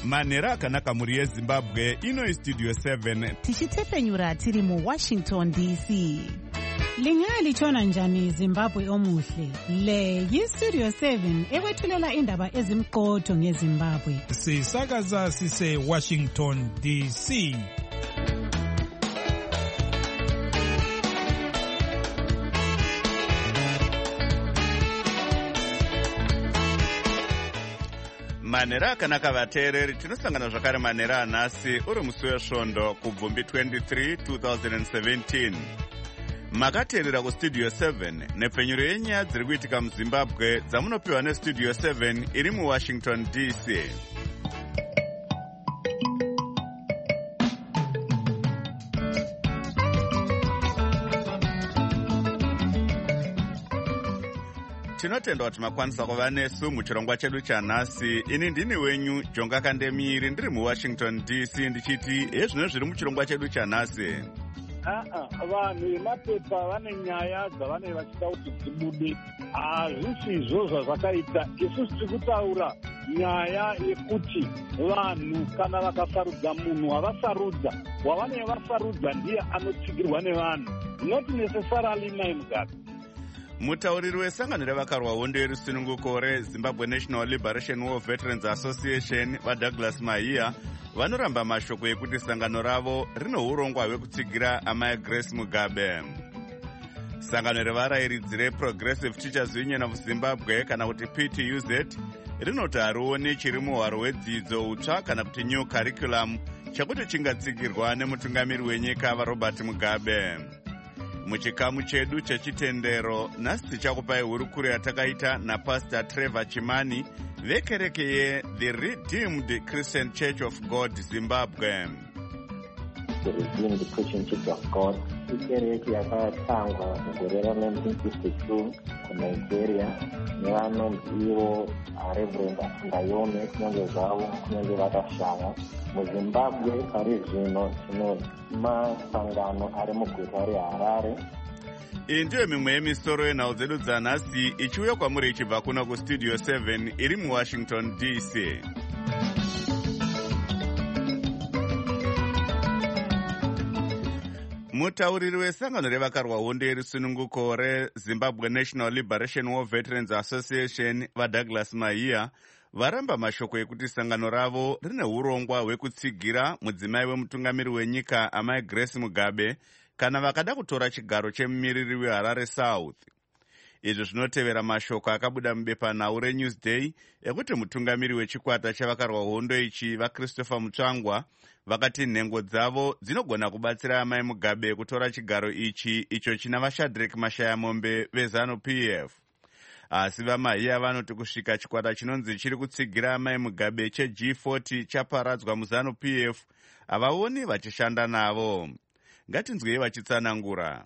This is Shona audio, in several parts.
manhero akanaka mhuri yezimbabwe. Ino istudio 7 tichitepfenyura tiri muWashington DC. Lingalitshona njani Zimbabwe omuhle? Le yistudio 7 ekwethulela indaba ezimqotho ngeZimbabwe. Sisakaza sise Washington DC. manhero akanaka vateereri, tinosangana zvakare manhero anhasi uri musi wesvondo kubvumbi 23 2017. makateerera kustudio 7 nepfenyuro yenyaya dziri kuitika muzimbabwe dzamunopiwa nestudio 7 iri muWashington DC. tinotenda kuti makwanisa kuva nesu muchirongwa chedu chanhasi. Ini ndini wenyu Jonga Kandemiri, ndiri muWashington DC, ndichiti hezvino zviri muchirongwa chedu chanhasi. Vanhu vemapepa vane nyaya dzavanenge vachida kuti dzibude. Hazvisizvo zvazvakaita. Isusu tiri kutaura nyaya yekuti vanhu kana vakasarudza munhu havasarudza, wavanenge vasarudza ndiye anotsigirwa nevanhu, not necessarily Mai Mugabe. Mutauriri wesangano revakarwa hondo yerusununguko reZimbabwe National Liberation War Veterans Association vaDouglas Mahia vanoramba mashoko ekuti sangano ravo rine urongwa hwekutsigira amai Grace Mugabe. Sangano revarayiridzi reProgressive Teachers Union of Zimbabwe kana kuti PTUZ rinoti harioni chiri muhwaro hwedzidzo utsva kana kuti new curriculum chekuti chingatsigirwa nemutungamiri wenyika vaRobert Mugabe. Muchikamu chedu chechitendero nhasi tichakupai hurukuro yatakaita naPastor Trevor Chimani vekereke yeThe Redeemed Christian Church of God Zimbabwe. The Redeemed Christian Church of God ikereke yakatangwa mugore ra1952 kuNigeria nevanonzi ivo Reverend Asindayome, kunyange zvavo kunyange vakashaya. MuZimbabwe pari zvino tino masangano ari muguta reHarare. Iyi ndiyo mimwe yemisoro yenhau dzedu dzanhasi ichiuya kwamuri ichibva kuno kustudio 7 iri muWashington DC. Mutauriri wesangano revakarwa hondo yerusununguko reZimbabwe National Liberation War Veterans Association vaDouglas Mahia varamba mashoko ekuti sangano ravo rine urongwa hwekutsigira mudzimai wemutungamiri wenyika amai Grace Mugabe kana vakada kutora chigaro chemumiriri weHarare South. Izvi zvinotevera mashoko akabuda mubepanhau reNewsday ekuti mutungamiri wechikwata chavakarwa hondo ichi vaChristopher Mutsvangwa vakati nhengo dzavo dzinogona kubatsira amai Mugabe kutora chigaro ichi icho china vaShadrack Mashayamombe veZANU-PF. Asi vaMahia vanoti kusvika chikwata chinonzi chiri kutsigira amai Mugabe cheG40 chaparadzwa muZANU-PF havaoni vachishanda navo. Ngatinzwei vachitsanangura.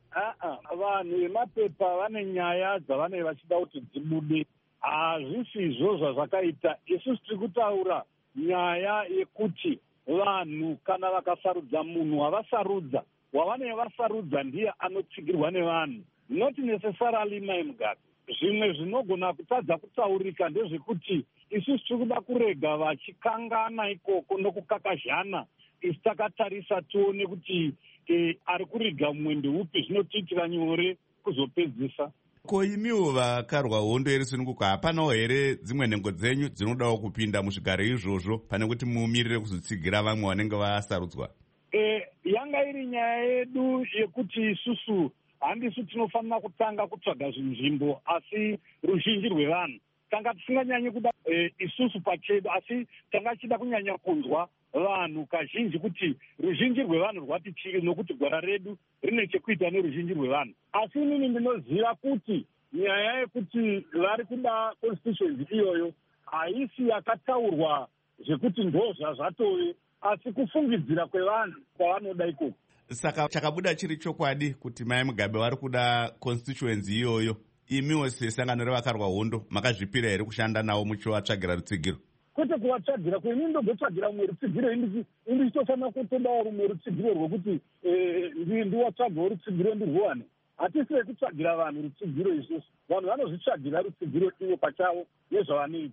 Vanhu vemapepa vane nyaya dzavanenge vachida kuti dzibude. Hazvisizvo zvazvakaita. Isusu tiri kutaura nyaya yekuti vanhu kana vakasarudza munhu havasarudza, wavanenge vasarudza ndiye anotsigirwa nevanhu, not necessarily Mai Mugabe. Zvimwe zvinogona kutadza kutaurika ndezvekuti isusu tiri kuda kurega vachikangana ikoko nokukakazhana. Isi takatarisa tione kuti ari kuriga mumwe ndeupi, zvinotiitira nyore kuzopedzisa. Ko imiwo vakarwa hondo yerusununguko hapanawo here dzimwe nhengo dzenyu dzinodawo kupinda muzvigaro izvozvo pane kuti mumirire kuzotsigira vamwe vanenge vasarudzwa? Yanga iri nyaya yedu yekuti isusu handisu tinofanira kutanga kutsvaga nzvimbo asi ruzhinji rwevanhu. Tanga tisinganyanyi kuda isusu pachedu, asi tanga chida kunyanya kunzwa vanhu kazhinji kuti ruzhinji rwevanhu rwati chii, nokuti gwara redu rine chekuita neruzhinji rwevanhu. Asi inini ndinoziva kuti nyaya yekuti vari kuda constituency iyoyo haisi yakataurwa zvekuti ndo zvazvatove, asi kufungidzira kwevanhu kwavanoda ikoko. Saka chakabuda chiri chokwadi kuti Mai Mugabe vari kuda constituency iyoyo. Imiwo sesangano revakarwa hondo makazvipira here kushanda navo muchivatsvagira rutsigiro? Kwete kuvatsvagira, kwenini ndogotsvagira rumwe rutsigiro, indichitofanira kutodawo rumwe rutsigiro rwokuti ndiwatsvagawo rutsigiro ndirwuwane. Hatisiri kutsvagira vanhu rutsigiro isusu. Vanhu vanozvitsvagira rutsigiro ivo pachavo nezvavanoita.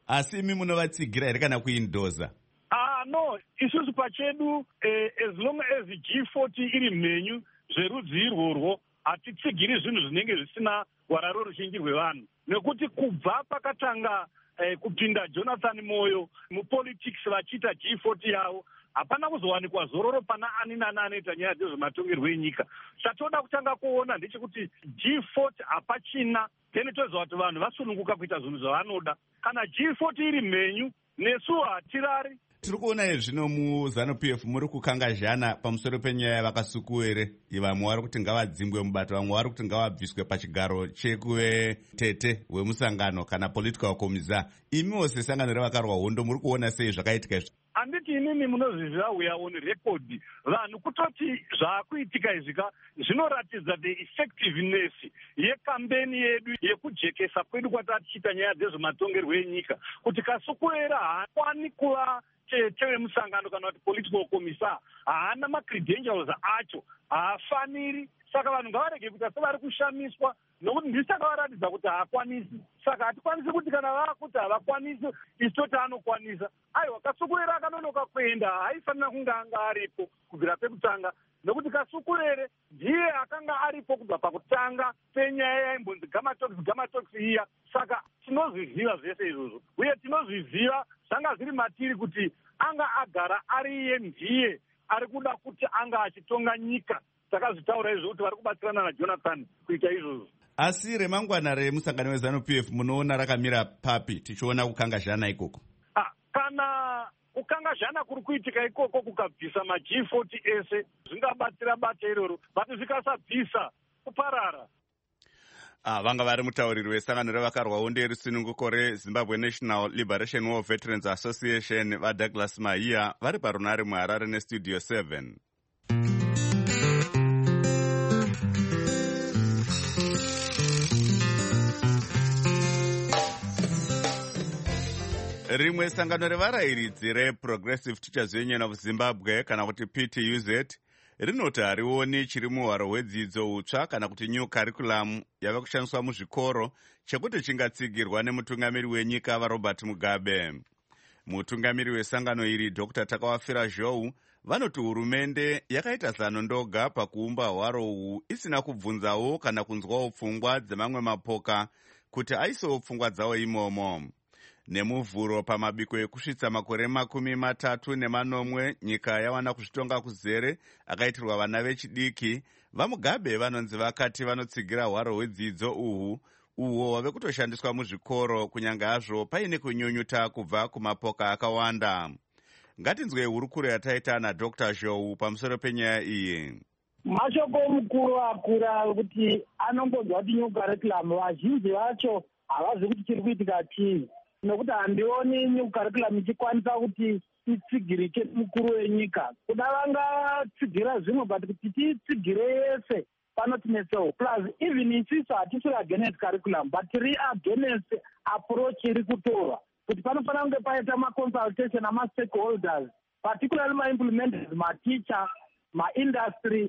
Asi imi munovatsigira here kana kuindoza? No, isusu pachedu as long as G40 iri mhenyu zverudzi irworwo hatitsigiri zvinhu zvinenge zvisina wararo ruzhinji rwevanhu, nekuti kubva pakatanga kupinda Jonathan Moyo mupolitics vachiita G40 yavo hapana kuzowanikwa zororo pana ani nani anoita nyaya dzezvematongerwo enyika. Chatoda kutanga kuona ndechekuti G40 hapachina, then toziva kuti vanhu vasununguka kuita zvinhu zvavanoda. Kana G40 iri mhenyu nesu hatirari. Tiri kuona zvino muZANU-PF muri kukangazhana pamusoro penyaya yavakasukuwere. Vamwe vari kuti ngavadzingwe mubato, vamwe vari kuti ngavabviswe pachigaro chekuve tete wemusangano kana political commissar. Imiwo sesangano revakarwa hondo muri kuona sei zvakaitika izvi? Handiti inini munozviziva, we are on record. Vanhu kutoti zvaakuitika izvika zvinoratidza the effectiveness yekambeni yedu yekujekesa kwedu kwatatichiita nyaya dzezvematongerwo enyika, kuti kasukuwera haakwani kuva chevemusangano kana kuti political commissar, haana macredentials acho, haafaniri. Saka vanhu ngavarege kuita sevari kushamiswa, nokuti ndisaka varatidza kuti haakwanisi. Saka hatikwanisi kuti kana vaakuti havakwanisi isu toti anokwanisa. Aiwa, kasukurere akanonoka kuenda haifanira kunge anga aripo kubvira pekutanga, nokuti kasukurere ndiye akanga aripo kubva pakutanga penyaya yaimbonzi gamatox iya. Saka tinozviziva zvese izvozvo, uye tinozviziva zvanga zviri matiri kuti anga agara ariye ndiye ari kuda kuti anga achitonga nyika. Takazvitaura izvo kuti vari kubatsirana naJonathan kuita izvozvo. Asi remangwana remusangano weZANU-PF munoona rakamira papi tichiona kukangazhana ikoko? Kana kukangazhana kuri kuitika ikoko kukabvisa maG40 ese zvingabatsira bata iroro, but zvikasabvisa kuparara. Vanga vari mutauriri wesangano revakarwa hondo yerusununguko reZimbabwe National Liberation War Veterans Association vaDouglas Mahiya vari parunare muHarare neStudio 7. Rimwe sangano revarayiridzi reProgressive Teachers Union of Zimbabwe kana kuti PTUZ rinoti harioni chiri muhwaro hwedzidzo hutsva kana kuti new curriculum yava kushandiswa muzvikoro chekuti chingatsigirwa nemutungamiri wenyika vaRobert Mugabe. Mutungamiri wesangano iri Dr. Takawafira Zhou vanoti hurumende yakaita zano ndoga pakuumba hwaro uhu isina kubvunzawo kana kunzwawo pfungwa dzemamwe mapoka kuti aisewo pfungwa dzawo imomo. Nemuvhuro pamabiko ekusvitsa makore 34 nyika yawana kuzvitonga kuzere akaitirwa vana vechidiki, vaMugabe vanonzi vakati vanotsigira hwaro hwedzidzo uhwo wave kutoshandiswa muzvikoro kunyange hazvo paine kunyunyuta kubva kumapoka akawanda. Ngatinzwe hurukuro yataita naDr. Zhou pamusoro penyaya iyi. Mashoko mukuru akura kuti anongonzwa kuti new curriculum vazhinji vacho havazi kuti chiri kuitika chii, nokuti handioni new curriculum ichikwanisa kuti itsigirike mukuru wenyika. Kuda vangatsigira zvimwe, but kuti tiitsigire yese panotinesewo. Plus even isiso hatisiri against curriculum, but tiri against approach iri kutorwa, kuti panofanira kunge paita maconsultation namastakeholders, particularly maimplementers, maticha, maindustry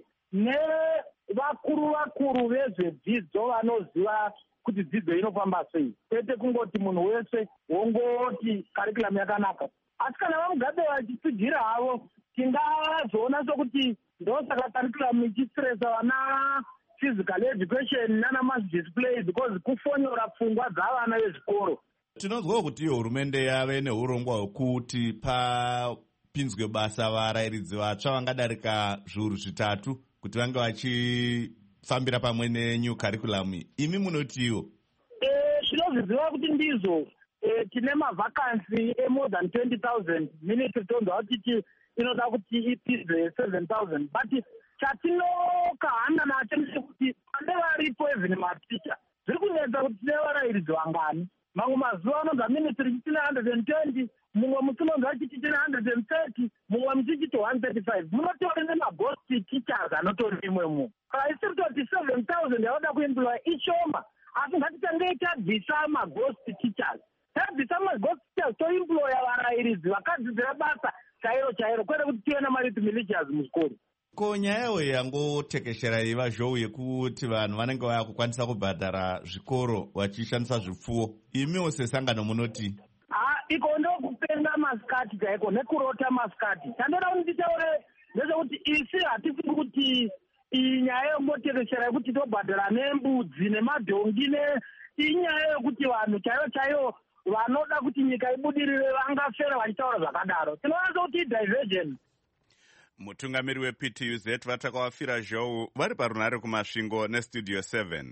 nevakuru vezvedzidzo vanoziva kuti dzidzo inofamba sei, kwete kungoti munhu wese wongoti curriculum yakanaka. Asi kana vaMugabe vachitsigira havo, tingazoona sokuti ndosaka curriculum ichistresa vana physical education nana mass display, because kufonyora pfungwa dzavana vezvikoro. Tinonzwawo kuti hurumende yave neurongwa hwekuti papinzwe basa varayiridzi vatsva vangadarika zviuru 3 kuti vange vachifambira pamwe nenew curriculum. Imi munotiwo? Tinozviziva kuti ndizvo tine mavhakansi more than 20,000 minutes, tonzwa kuti inoda kuti ipizwe 7,000, but chatinokahanda nacho ndechekuti pane varipo even maticha zviri kunetsa kuti tine varayiridzi vangani. Mamwe mazuva anonzwa ministry chitine 120, mumwe musi unonzwa chitine 130, mumwe muchichiti 135. Munotori nemaghost teachers anotori imwemo. Haisiri kuti 7,000 yavada kuemploya ishoma, asi ngatitange tabvisa maghost teachers. Tabvisa maghost teachers toemploya varayiridzi vakadzidzira basa chairo, kwete kuti tive namariti militias muzvikoro. Ko nyayawo yangotekeshera ivazhou yekuti vanhu vanenge vakukwanisa kubhadhara zvikoro vachishandisa zvipfuwo, imiwo sesangano munoti? iko ndokupenga masikati chaiko nekurota masikati. Chandoda kuti nditaure ndezvekuti isi hatifi kuti iyi nyaya yemotekeshera yekuti tobhadhara nembudzi nemadhongi inyaya yekuti vanhu chaivo chaivo vanoda kuti nyika ibudirire vangafera vachitaura zvakadaro. Tinowanza kuti diversion. Mutungamiri wePTUZ vatakawafira zhou vari parunhare kumasvingo nestudio 7.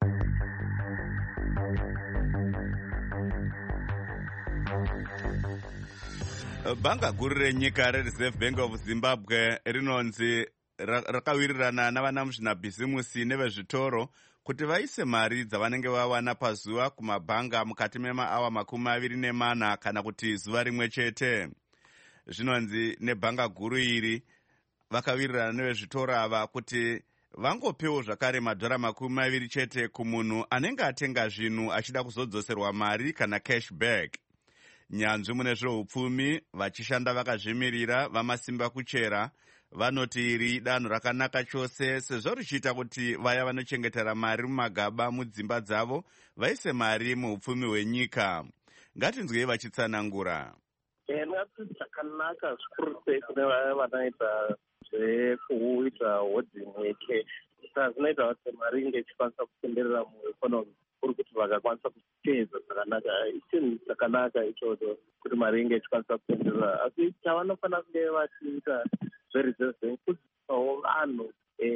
Bhanga guru renyika reReserve Bank of Zimbabwe rinonzi rakawirirana navana muzvinabhizimusi nevezvitoro kuti vaise mari dzavanenge vawana pazuva kumabhanga mukati memaawa 24 kana kuti zuva rimwe chete. Zvinonzi nebhanga guru iri vakawirirana nevezvitoro ava kuti vangopewo zvakare $20 chete kumunhu anenge atenga zvinhu achida kuzodzoserwa mari kana cashback. Nyanzvi mune zveupfumi vachishanda vakazvimirira vamasimba kuchera vanoti iri danho rakanaka chose sezvo richiita kuti vaya vanochengetera mari mumagaba mudzimba dzavo vaise mari muupfumi hwenyika. Ngatinzwei vachitsanangura. Zvakanaka zvikuru sei kune vaya vanoita zvekuita holding yecash. Zvinoita kuti mari inge ichikwanisa kutenderera mueconomy kuri kuti vakakwanisa kuteedza zvakanaka. Chinhu chakanaka ichocho kuti mari inge ichikwanisa kutenderera. Asi chavanofanira kunge vachiita veReserve Bank kudzisawo vanhu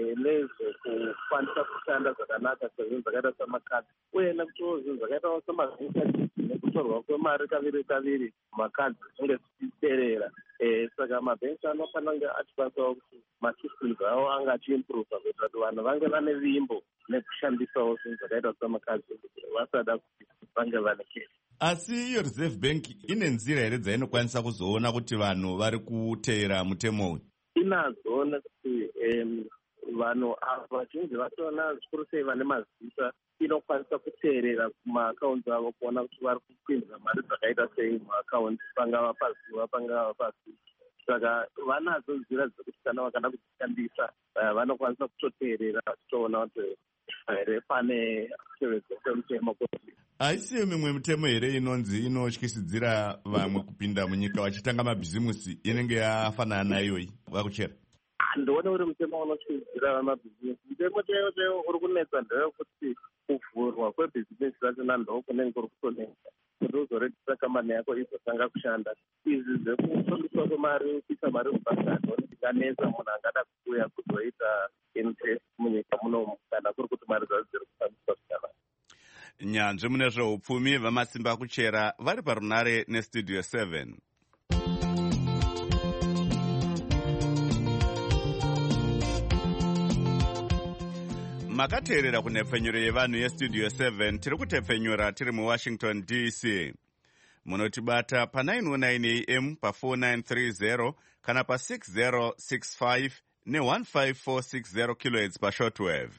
nezvekukwanisa kushanda zvakanaka sezvinhu zvakaita samakadzi uye nekutiwo zvinhu zvakaita samavhisa nekutorwa kwemari kaviri makadzi zvinge zvichiterera. Saka mabhenki anofanira kunge achikwanisawo kuti masystems avo ange achiimprova kuitira kuti vanhu vange vane vimbo nekushandisawo zvinhu zvakaita samakadzi kuti vasada kuti vange vane kesi. Asi iyo Reserve Bank ine nzira here dzainokwanisa kuzoona kuti vanhu vari kuteera mutemo uyu? Inazo nekuti vanhu ava vazhinji vatoona zvikuru sei vane mazivisa inokwanisa kuteerera kumaakaunti avo kuona kuti vari kupinza mari dzakaita sei muakaunti pangava pazuva pangava pasi. Saka vanadzo nzira dzekuti kana vakada kudzishandisa vanokwanisa kutoteerera vachitoona kuti here pane kutevedza kwemutemo. Haisi mimwe mitemo here inonzi inotyisidzira vamwe kupinda munyika vachitanga mabhizimusi inenge yafanana naiyoyi vakuchera? Handione uri mutemo unotyisidzira vamabhizimusi. Mutemo chaiwo uri kunetsa ndewekuti kuvhurwa kwebhizimusi rachona ndokunenge kuri kutonetsa kuti uzoregisa kambani yako izotanga kushanda. Izvi zvekufundiswa kwemari kuisa mari mubhanga zvikanetsa munhu angada kuuya kuzoita interest munyika munomu kana kuri kuti mari dzacho dziri kufambiswa zvakanaka. Nyanzvi mune zveupfumi vamasimba kuchera vari parunhare nestudio 7. Makateerera kunhepfenyuro yevanhu yestudio 7 tiri kutepfenyura tiri muWashington DC. Munotibata pa909 AM pa4930 kana pa6065 ne15460 kHz pashortwave.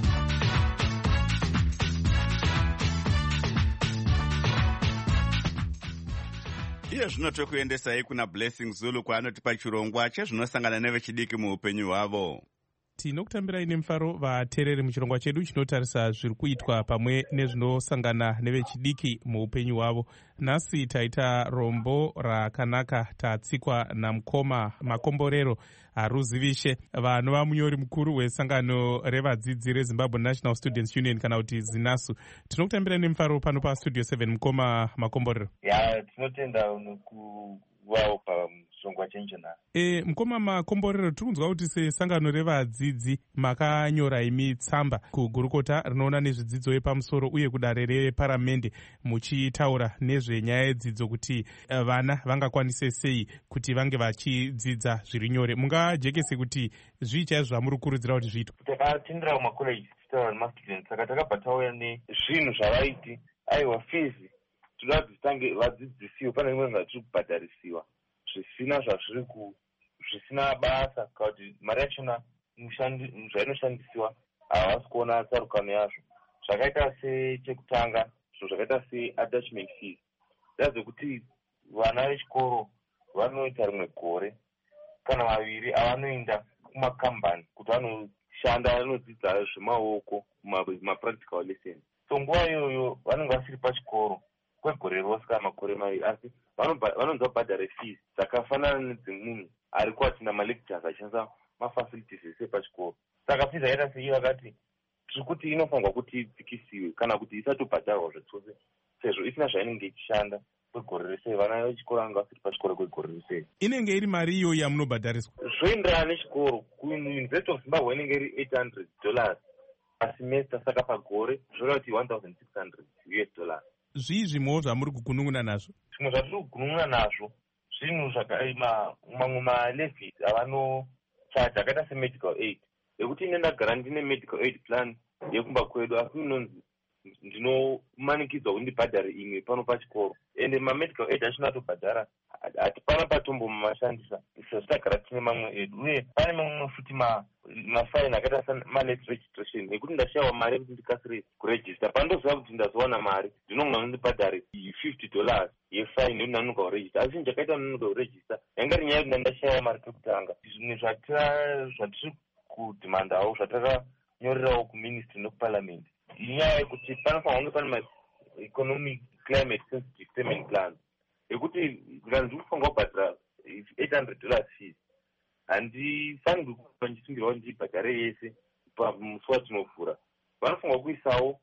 Iye zvino tokuendesai kuna Blessing Zulu kwaanotipa chirongwa chezvinosangana nevechidiki muupenyu hwavo. Tinokutambirai nemufaro vateereri muchirongwa chedu chinotarisa zviri kuitwa pamwe nezvinosangana nevechidiki muupenyu hwavo. Nhasi taita rombo rakanaka tatsikwa namukoma Makomborero Haruzivishe vanova munyori mukuru wesangano revadzidzi reZimbabwe National Students Union kana kuti ZINASU. Tinokutambirai nemufaro pano pastudio 7 mukoma Makomborero. Tinotenda unokuvawo pamusongwa chenjena. Mukoma Makomborero, tiri kunzwa kuti sesangano revadzidzi makanyora imi tsamba kugurukota rinoona nezvidzidzo yepamusoro uye kudare reparamende muchitaura nezvenyaya yedzidzo kuti vana vangakwanise sei kuti vange vachidzidza zviri nyore. Mungajekese kuti zvii chaizvo zvamuri kukurudzira kuti zviitwe? Takatindira kumakoleji tichitaura nemastudents, saka takabva tauya nezvinhu zvavaiti aiwa fizi toda kuti titange vadzidzisiwo. Pane zvimwe zvatiri kubhadharisiwa zvisina zvisina basa kana kuti mari yachona zvainoshandisiwa havasi kuona tsarukano yazvo. Zvakaita sechekutanga zvinhu zvakaita seattachment fees ndazvekuti vana vechikoro vanoita rimwe gore kana maviri avanoenda kumakambani kuti vanoshanda vanodzidza zvemaoko mapractical lessons. So nguva iyoyo vanenge vasiri pachikoro kwegore rose kana makore maviri, asi vanonzi vabhadhare fees dzakafanana nedzemunhu ari kuatinda malectures achishandisa mafacilities ese pachikoro. Saka fees yaita sei vakati tiri kuti inofanirwa kuti idzikisiwe kana kuti isatobhadharwa zvachose sezvo isina zvainenge ichishanda kwegore rese. Vana vechikoro vanga vasiri pachikoro kwegore rese. Inenge iri mari iyo yamunobhadhariswa zvoenderana nechikoro. Kuuniversity of Zimbabwe inenge iri $800 pasemester, saka pagore zvoreva kuti $1,600. zvimwewo zvamuri kugunun'una nazvo? Zvimwe zvatiri kugunun'una nazvo zvinhu mamwe malevies avanochaja akaita semedical aid, yekuti ine ndagara ndine medical aid plan yekumba kwedu, asi inonzi ndinomanikidzwa kuti ndibhadhare imwe pano pachikoro, ende mamedical aid achina tobhadhara hatipana patombo mashandisa sezvitagara tine mamwe edu. Uye pane mamwe futi mafaini akaita samalate registration, nekuti ndashayiwa mari yekuti ndikasire kuregister. Pandoziva kuti ndazowana mari ndinonga ndibhadhare $50 yefaini yekuti ndanonoka kuregister, asi ndakaita ndanonoka kuregister yanga iri nyaya yekuti ndashayiwa mari pekutanga. Zvimwe zvatiri kudhimandawo zvatakanyorerawo kuministry nekuparliament inyaya yekuti panofanirwa kunge pane ma-economic climate sensitive payment plans, yekuti kana ndikufanirwa kubhadhara $800 fees handifanirwi kuva ndichisungirwa kuti ndibhadhare yese pamusi watinovhura. Vanofanirwa kuisawo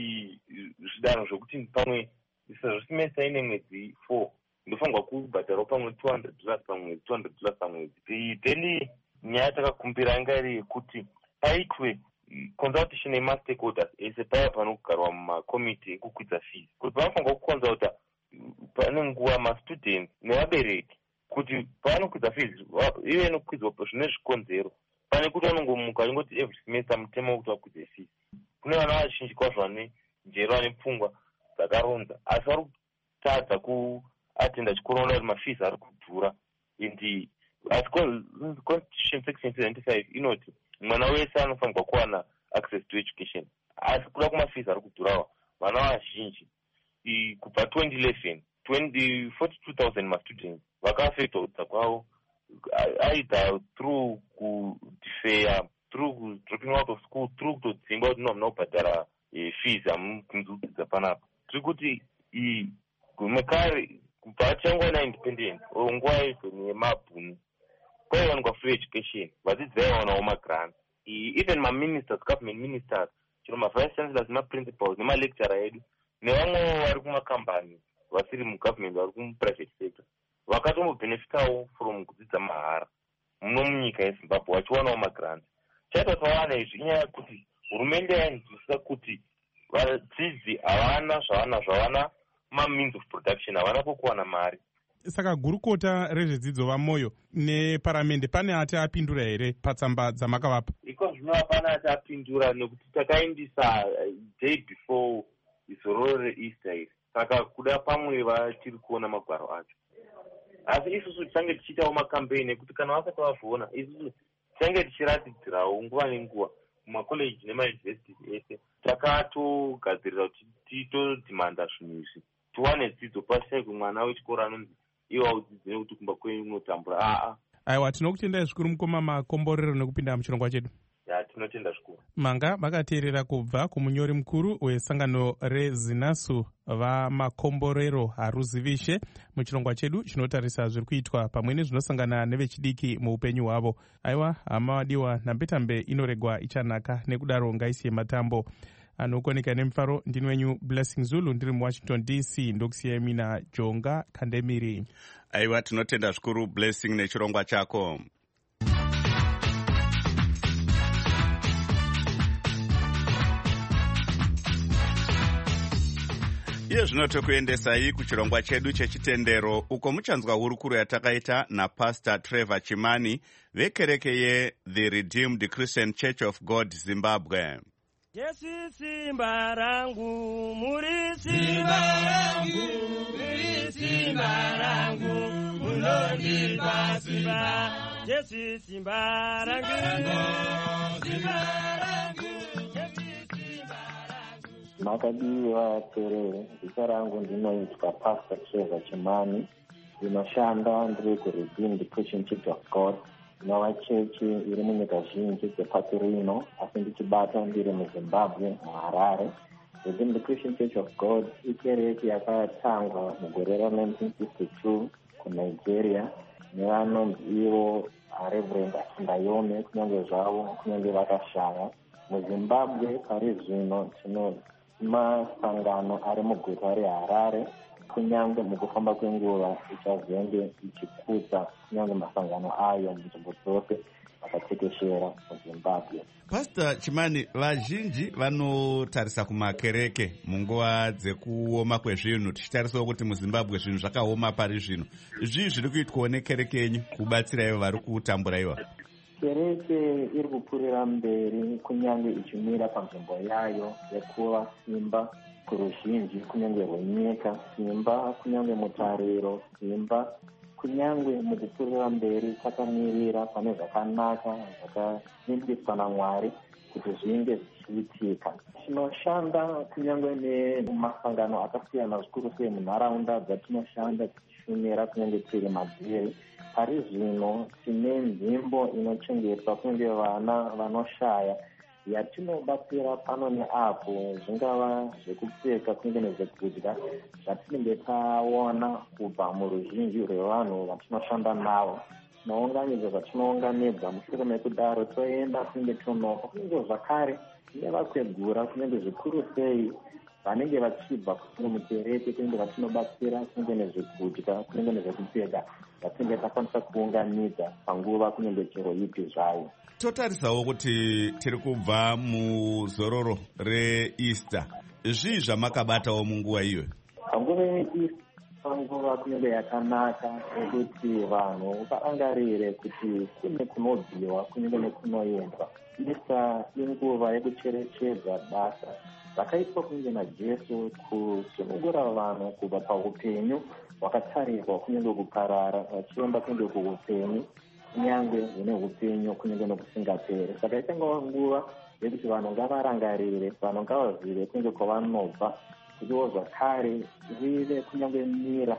zvidanho zvokuti pamwe sezvo semester ine mwedzi 4 ndofanirwa kubhadharawo pamwe $200 pamwedzi, $200 pamwedzi. Then nyaya takakumbira anga iri yekuti paitwe consultation yemastakeholders ese paya panogarwa mumakomiti ekukwidza fees, kuti vanofanirwa kuconsulta pane nguva mastudents nevabereki kuti pavanokwidza fees ive nokwidzwa zvine zvikonzero, pane kuti vanongomuka ingoti every semester mutemo wekuti vakwidze fees. Kune vana vazhinji kwazvo vane njere vane pfungwa dzakaronza, asi vari kutadza kuatenda chikoro noda kuti mafees ari kudhura. Indi asi constitution section 75 inoti mwana wese anofanirwa kuwana access to education, asi kuda kumafees ari kudhurawa vana vazhinji kubva 2011 42,000 mastudents vakaafectwa kudza kwavo, either through kudefeya, through dropping out of school, through kutodzimba kuti hamuna kubhadhara fees hamukunzi kudzidza panapa. Tiri kuti mekare kubva tichangwana independence nguva idzo nemabhunu kwaiwanikwa free education, vadzidzi vaivawanawo magrants. Even maministers, government ministers, chero mavice chancellors nemaprincipals nemalecturer edu nevamwewo vari kumakambani vasiri mugovernment vari kuprivate sector vakatombobhenefitawo from kudzidza mahara muno munyika yezimbabwe vachiwanawo magrants. Chaita tawana izvi inyaya yekuti hurumende yainzwisisa kuti vadzidzi havana zvavana means of production, havana pokuwana mari. Saka gurukota rezvedzidzo vamoyo neparamende pane ati apindura here patsamba dzamakavapa? Iko zvino hapana ati apindura nekuti takaindisa day before izororo reEaster iri, saka kuda pamwe vatiri kuona magwaro acho. Asi isusu tichange tichiitawo makampeini ekuti kana vasati vazviona isusu tichange tichiratidzirawo nguva nenguva mumakoleji nemauniversities ese. Takatogadzirira kuti titodhimanda zvinhu izvi tiwane dzidzo pashaikwe mwana wechikoro anonzi iwo audzidzi nekuti kumba kwenyu unotambura. Aiwa, tinokutendai zvikuru mukoma makomborero nekupinda muchirongwa chedu. Tinotenda zvikuru. Manga makateerera kubva kumunyori mukuru wesangano rezinasu vamakomborero haruzivishe muchirongwa chedu chinotarisa zviri kuitwa pamwe nezvinosangana nevechidiki muupenyu hwavo. Aiwa, hama wadiwa, nambetambe inoregwa ichanaka, nekudaro ngaisiye matambo anokoneka nemufaro. Ndini wenyu Blessing Zulu, ndiri muWashington DC, ndokusiyai mina Jonga Kandemiri. Aiwa, tinotenda zvikuru Blessing nechirongwa chako. Iye zvino tokuendesai kuchirongwa chedu chechitendero, uko muchanzwa hurukuro yatakaita naPastor Trevor Chimani vekereke yeThe Redeemed Christian Church of God Zimbabwe. Yesu simba rangu, muri simba rangu, muri simba rangu, munondipa simba. Yesu simba rangu, simba rangu, Yesu simba rangu. Makadiwa terere, zita rangu ndinoitwa Pastor Trevor Chimani, ndinoshanda ndiri kuRedeemed Christian Church of God, nova chechi iri munyika zhinji dzepasi rino, asi ndichibata ndiri muZimbabwe, muHarare. Redeemed Christian Church of God ikereke yakatangwa mugore ra1962 kuNigeria nevanonzi ivo Reverend Akindayome. Kunyange zvavo kunyange vakashaya muZimbabwe pari zvino tino masangano ari muguta reHarare. Kunyange mukufamba kwenguva ichazenge ichikuza kunyange masangano ayo munzvimbo dzose akatekeshera muZimbabwe. Pastor Chimani, vazhinji vanotarisa kumakereke munguva dzekuoma kwezvinhu, tichitarisawo kuti muZimbabwe zvinhu zvakaoma pari zvino. Zvii zviri kuitwawo nekereke yenyu kubatsira ivo vari kutambura iva? Kereke iri kupfuurira mberi kunyange ichimira panzvimbo yayo yekuva simba kuruzhinji kunyange rwenyika, simba kunyange mutariro, simba kunyange mukupfuurira mberi takamirira pane zvakanaka zvakanimbiswa naMwari kuti zvinge zvichiitika. Tinoshanda kunyange nemasangano akasiyana zvikuru sei munharaunda dzatinoshanda tichishumira kunyange tiri madziri. Pari zvino tine nzvimbo inochengetwa kunyange vana vanoshaya yatinobatsira pano neapo, zvingava zvekupfeka kunyange nezvekudya zvatinenge taona kubva muruzhinji rwevanhu vatinoshanda navo. Tinounganidza zvatinounganidza, mushure mekudaro toenda kunenge tonopa kunyange zvakare nevakwegura kunyange zvikuru sei vanenge vachibva kune mukereke kunyange vatinobatsira kunyange nezvekudya kunyange nezvekupfeka vatinge takwanisa kuunganidza panguva kunyange chero ipi zvayo. Totarisawo kuti tiri kubva muzororo reEaster. Zvii zvamakabatawo munguva iyo? Panguva yeEaster panguva kunyange yakanaka yekuti vanhu vaangarire kuti kune kunobviwa kunyange nekunoendwa. Easter inguva yekucherechedza basa rakaitwa kunyange naJesu kusunungura vanhu kubva paupenyu hwakatarirwa kunyange kuparara vachienda kunyange kuupenyu kunyange hune upenyu kunyange nokusingaperi. Saka itangawo nguva yekuti vanhu ngavarangarire, vanhu ngavazive kunyange kwavanobva, kutiwo zvakare vive kunyange mira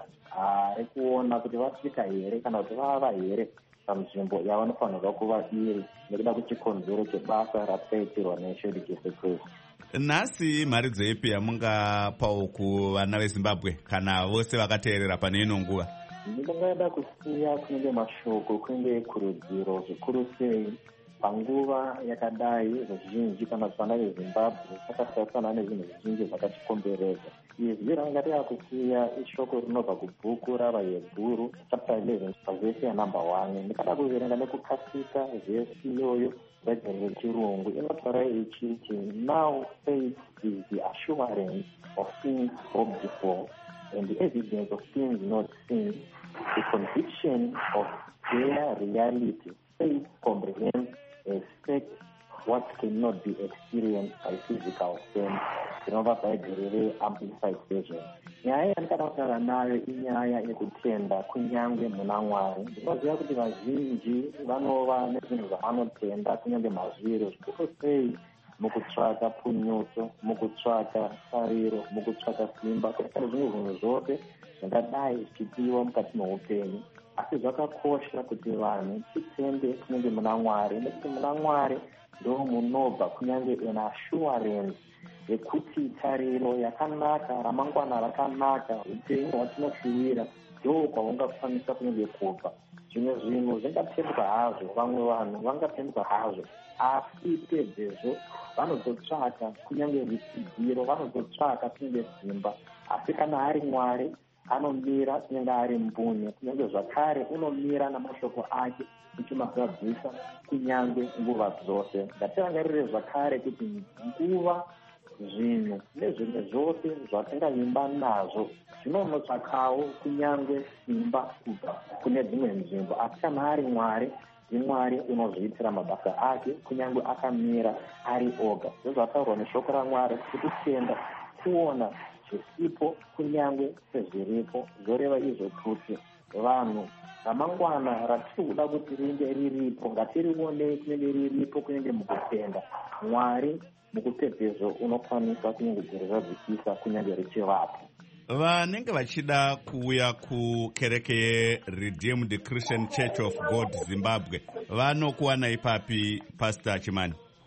rekuona kuti vasvika here kana kuti vava here panzvimbo yavanofanirwa kuva iri nekuda kwechikonzero chebasa rataitirwa naIshe Jesu Kristu. Nhasi mhari dzeipi yamungapawo kuvana veZimbabwe kana vose vakateerera pane ino nguva? Ndingada kusiya kunenge mashoko kunenge kurudziro zvikuru sei panguva yakadai zvizhinji kana vana veZimbabwe takasiyana nezvinhu zvizhinji zvakatikomberedza. Izvi rangada kusiya ishoko rinobva kubhuku ravaHebheru chapter 11 pavhesi yanumber 1. Ndikada kuverenga nekukasika vhesi iyoyo regere rechirungu inotaura ichiti, now faith is the assurance of things hoped for and the evidence of things not seen, the conviction of their reality. Faith comprehends and expects what cannot be experienced by physical sense. Tinova bhaibheri Amplified Version. Nyaya yandikada kutaura nayo inyaya yekutenda kunyange muna Mwari. Ndinoziva kuti vazhinji vanova nezvinhu zvavanotenda kunyange mazviro zvikuru sei mukutsvaka punyuto, mukutsvaka tariro, mukutsvaka simba, kuita zvimwe zvinhu zvose zvingadai zvichipiwa mukati meupenyu. Asi zvakakosha kuti vanhu titende kunyange muna Mwari, nekuti muna Mwari ndo munobva kunyange an assurance yekuti tariro yakanaka, ramangwana rakanaka, upenyu hwatinofiwira ndo kwaungakwanisa kunyange kubva. Zvimwe zvinhu zvingapendwa hazvo, vamwe vanhu vangapendwa hazvo, asi pedzezvo vanozotsvaka kunyange rutsidziro, vanozotsvaka kunyange simba. Asi kana ari Mwari anomira kunyange ari mbune, kunyange zvakare unomira namashoko ake uchimagadzisa kunyange nguva dzose. Ngatirangarire zvakare kuti nguva, zvinhu nezvimwe zvose zvatingavimba nazvo zvinonotsvakawo kunyange simba kubva kune dzimwe nzvimbo. Asi kana ari Mwari, ndiMwari unozviitira mabasa ake kunyange akamira ari oga. Zvezvataurwa neshoko raMwari kuti tenda kuona zvisipo kunyange sezviripo, zoreva izvo kuti vanhu ramangwana ratiri kuda kuti ringe riripo ngatirionei kunenge riripo kunenge mukutenda Mwari. Mukupedzezvo unokwanisa kunyange kurizadzikisa kunyange richivapo. Vanenge vachida kuuya kukereke yeRedeemed Christian Church of God Zimbabwe vanokuwana ipapi, Pastor Chimani?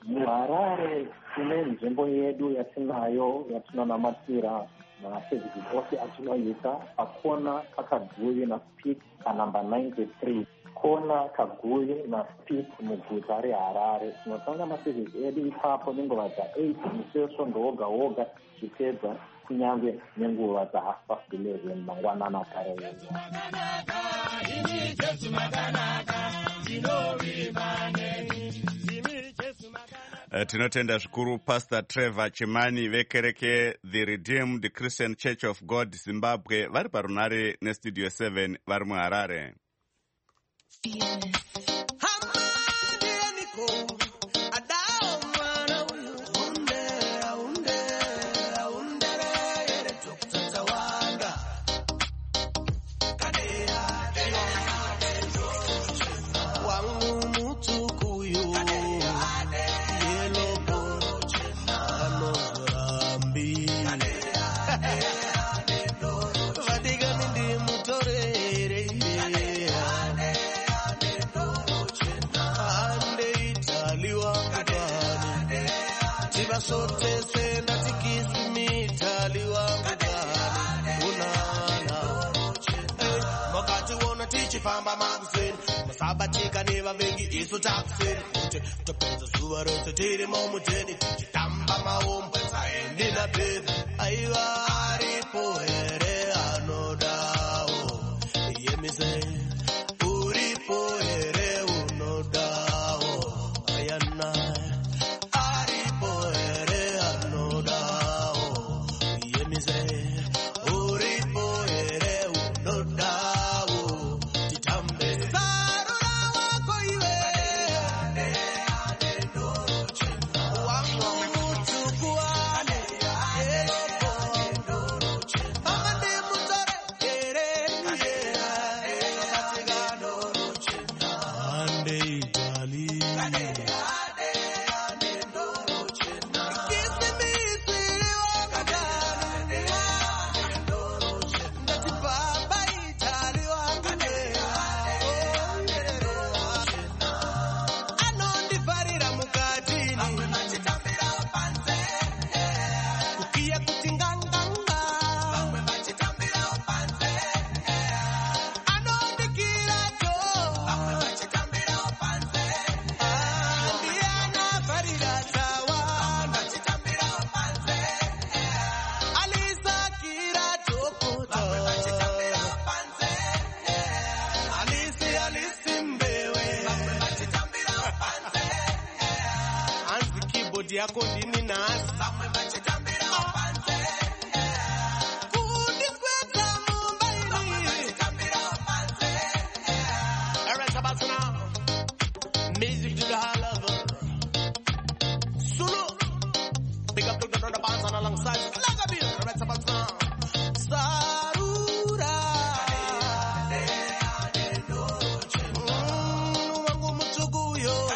muHarare tine nzvimbo yedu yatinayo yatinonamatira masevhisi ose atinoita pakona kaKaguvi naSpit kanamba 93 kona Kaguvi naSpit muguta reHarare. Tinotanga masevhisi edu ipapo nenguva dza8 musi wesvondo woga woga tichipedza kunyange nenguva dza11 mangwanana kare wena. Tinotenda zvikuru Pastor Trevor Chimani vekereke The Redeemed Christian Church of God Zimbabwe vari parunare nestudio 7 vari muHarare. Masabatika neva vengi isu takuseni kuti topedza zuva rose tiri momuteni tichitamba maombo saendi napedza aiva aripo here anodawo yemise uripo here unodawo ayana aripo here anodawo yemise uripo here unodawo titambe. Yako ndini nasi bamwe bachitambira panze kundisweta mumbaini bamwe bachitambira panze. All right, about now music to the high level solo big up to the bands on alongside Lagabi. All right, about now Sarura wangu mchuguyo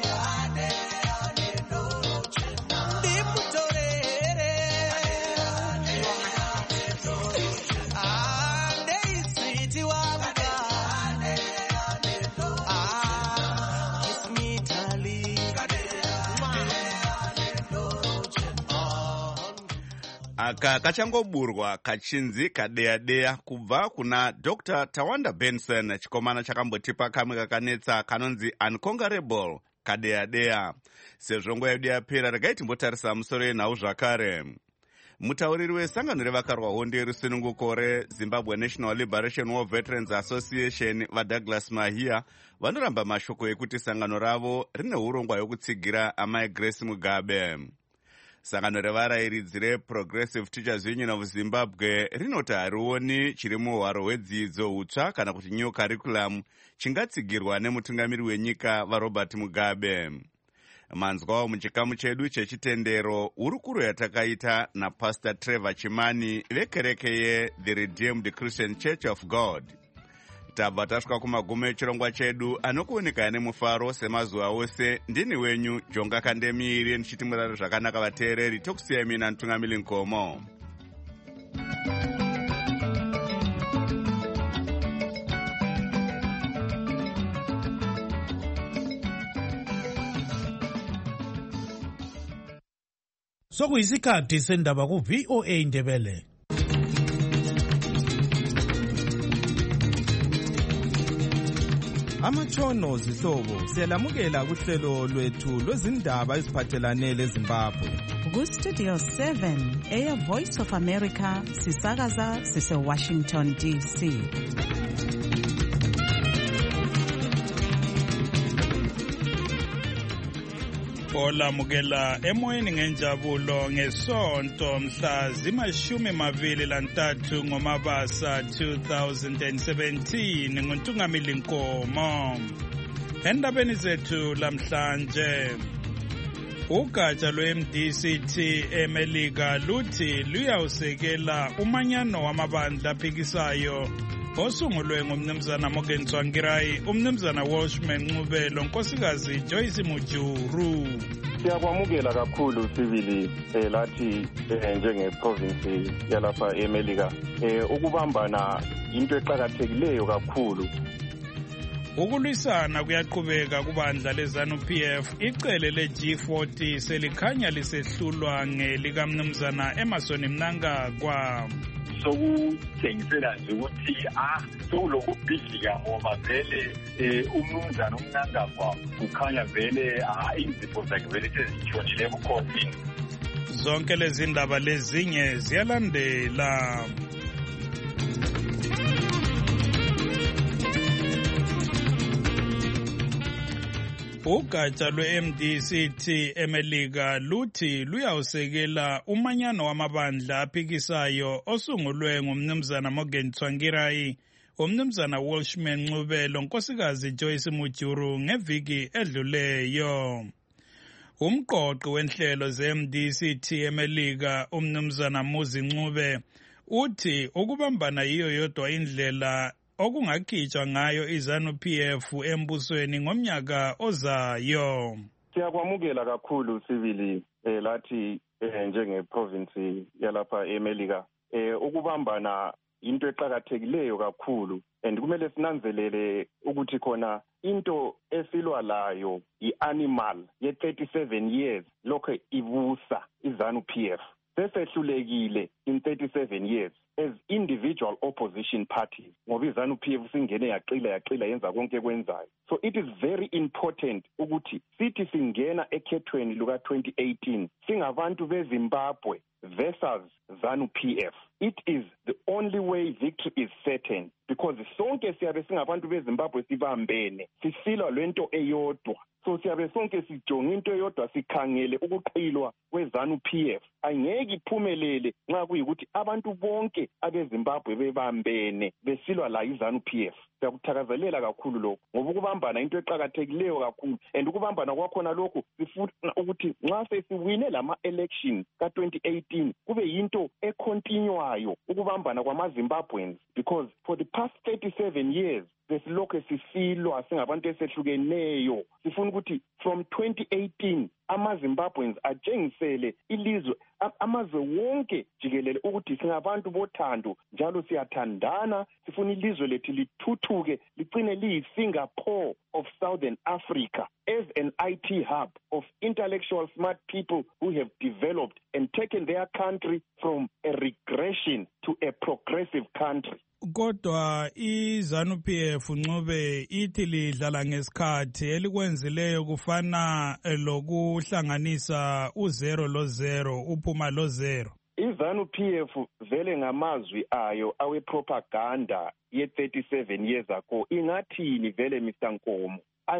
aka kachangoburwa kachinzi kadeya kubva kuna Dr. Tawanda Benson, chikomana chakambotipa kamwe kakanetsa kanonzi Unconquerable kadeya. Sezvo nguva yedu yapera regai timbotarisa musoro yenhau zvakare. Mutauriri wesangano revakarwa hondo yerusununguko reZimbabwe National Liberation War Veterans Association vaDouglas Mahia vanoramba mashoko ekuti sangano ravo rine urongwa yokutsigira amai Grace Mugabe. Sangano revarayiridzi reProgressive Teachers Union of Zimbabwe rinoti harioni chiri muhwaro hwedzidzo hutsva kana kuti new curriculum chingatsigirwa nemutungamiri wenyika vaRobert Mugabe. Manzwawo muchikamu chedu chechitendero hurukuro yatakaita naPastor Trevor Chimani vekereke yeThe Redeemed Christian Church of God. Tabva tasvika kumagumo echirongwa chedu anokuoneka nemufaro semazuva ose. Ndini wenyu Jonga Kandemiiri ndichiti murare zvakanaka vateereri. Tokusiyai mina Ntungamili Nkomo. Sokuyisikhathi sendaba ku VOA Indebele. Amatshono zihlobo siyalamukela kuhlelo lwethu lwezindaba eziphathelane leZimbabwe. Ku-Studio 7 Air Voice of America sisakaza sise-Washington DC. Olamukela emoyeni ngenjabulo ngesonto mhla zima-23 ngoMabasa 2017 nguNtungamili Nkomo. Endabeni zethu lamhlanje, ugatsha lwe-MDCT eMelika luthi luyawusekela umanyano wamabandla aphikisayo osungulwe ngumnumzana Morgan Tsvangirai, umnumzana Welshman Ncubelo, Nkosikazi Joyce Mujuru. Siyakwamukela kakhulu sibili lathi njengeprovince yalapha eMelika ukubambana into eqhakathekileyo kakhulu. Ukulwisana kuyaqhubeka kubandla leZANU-PF. Icele le-G40 selikhanya lisehlulwa ngelikaMnumzana Emerson Mnangagwa. Sokutshengisela nje ukuthi sokulokubhidlika ngoba vele umnumzana uMnangagwa kukhanya vele inzipho zakhe vele sezitshonile ebukhosini. Zonke lezi ndaba lezinye ziyalandela. Ugatsha lwe-MDCT eMelika luthi luyawusekela umanyano wamabandla aphikisayo osungulwe ngumnumzana Morgan Tsvangirai, umnumzana Welshman Ncubelo, Nkosikazi Joyce Mujuru ngeviki edluleyo. Umqoqi wenhlelo ze-MDCT eMelika, umnumzana Muzi Ncube, uthi ukubambana yiyo yodwa indlela okungakhitshwa ngayo iZANU-PF embusweni ngomnyaka ozayo. Siyakwamukela kakhulu sibili lathi njengeprovince yalapha eMelika ukubambana into eqhakathekileyo kakhulu, and kumele sinanzelele ukuthi khona into esilwa layo i-animal ye-37 years lokho ibusa iZANU-PF. Sesehlulekile in 37 years as individual opposition parties ngoba iZANU-PF singene yaqila yenza konke kwenzayo. So it is very important ukuthi sithi singena ekhethweni luka 2018 singabantu beZimbabwe versus ZANU-PF. It is the only way victory is certain because sonke siyabe singabantu beZimbabwe sibambene sisilwa lento eyodwa. So siyabe sonke sijonga into eyodwa sikhangele ukuqilwa kweZANU-PF. Angeke iphumelele nxa kuyikuthi abantu bonke abeZimbabwe bebambene besilwa la iZANU-PF. Siyakuthakazelela kakhulu lokho ngoba ukubambana into eqhakathekileyo kakhulu, and ukubambana kwakhona lokho sifuna ukuthi nxa sesiwine lama election ka-2018 kube yinto econtinuayo ukubambana kwama-Zimbabweans, because for the past 37 years sesilokhu sisilwa singabantu esehlukeneyo. Sifuna ukuthi from 2018 ama-Zimbabweans atshengisele ilizwe amazwe wonke jikelele ukuthi singabantu bothando njalo siyathandana. Sifuna ilizwe lethu lithuthuke ligcine liyi-Singapore of Southern Africa as an IT hub of intellectual smart people who have developed and taken their country from a regression to a progressive country. Kodwa iZANU-PF Ncube ithi lidlala ngesikhathi elikwenzileyo kufana lokuhlanganisa uzero lozero uphuma lozero. iZANU-PF vele ngamazwi ayo awepropaganda ye-37 years ago ingathini vele Mr. Nkomo?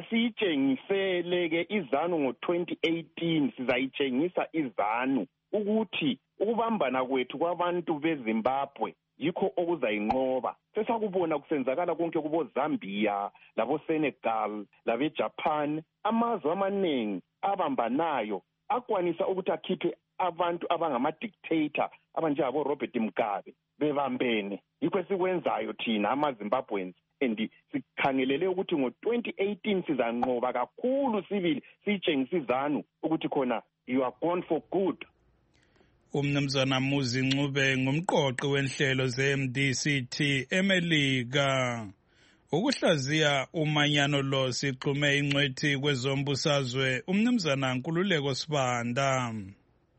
Asiyitshengisele-ke iZANU ngo-2018 sizayitshengisa iZANU ukuthi ukubambana kwethu kwabantu beZimbabwe yikho okuzayinqoba. Sesakubona kusenzakala konke kubo Zambia, labo Senegal, labe Japan, amazwe amaningi abambanayo akwanisa ukuthi akhiphe abantu abangama-dictator abanjengabo Robert Mugabe bebambene. Yikho esikwenzayo thina ama-Zimbabweans, and sikhangelele ukuthi ngo-2018 sizanqoba kakhulu sibili siyitshengisa iZANU ukuthi khona you are gone for good. Umnumzana Muzi Ncube ngumqoqi wenhlelo ze-MDCT eMelika. Ukuhlaziya umanyano lo sixhume ingcwethi kwezombusazwe umnumzana Nkululeko Sibanda.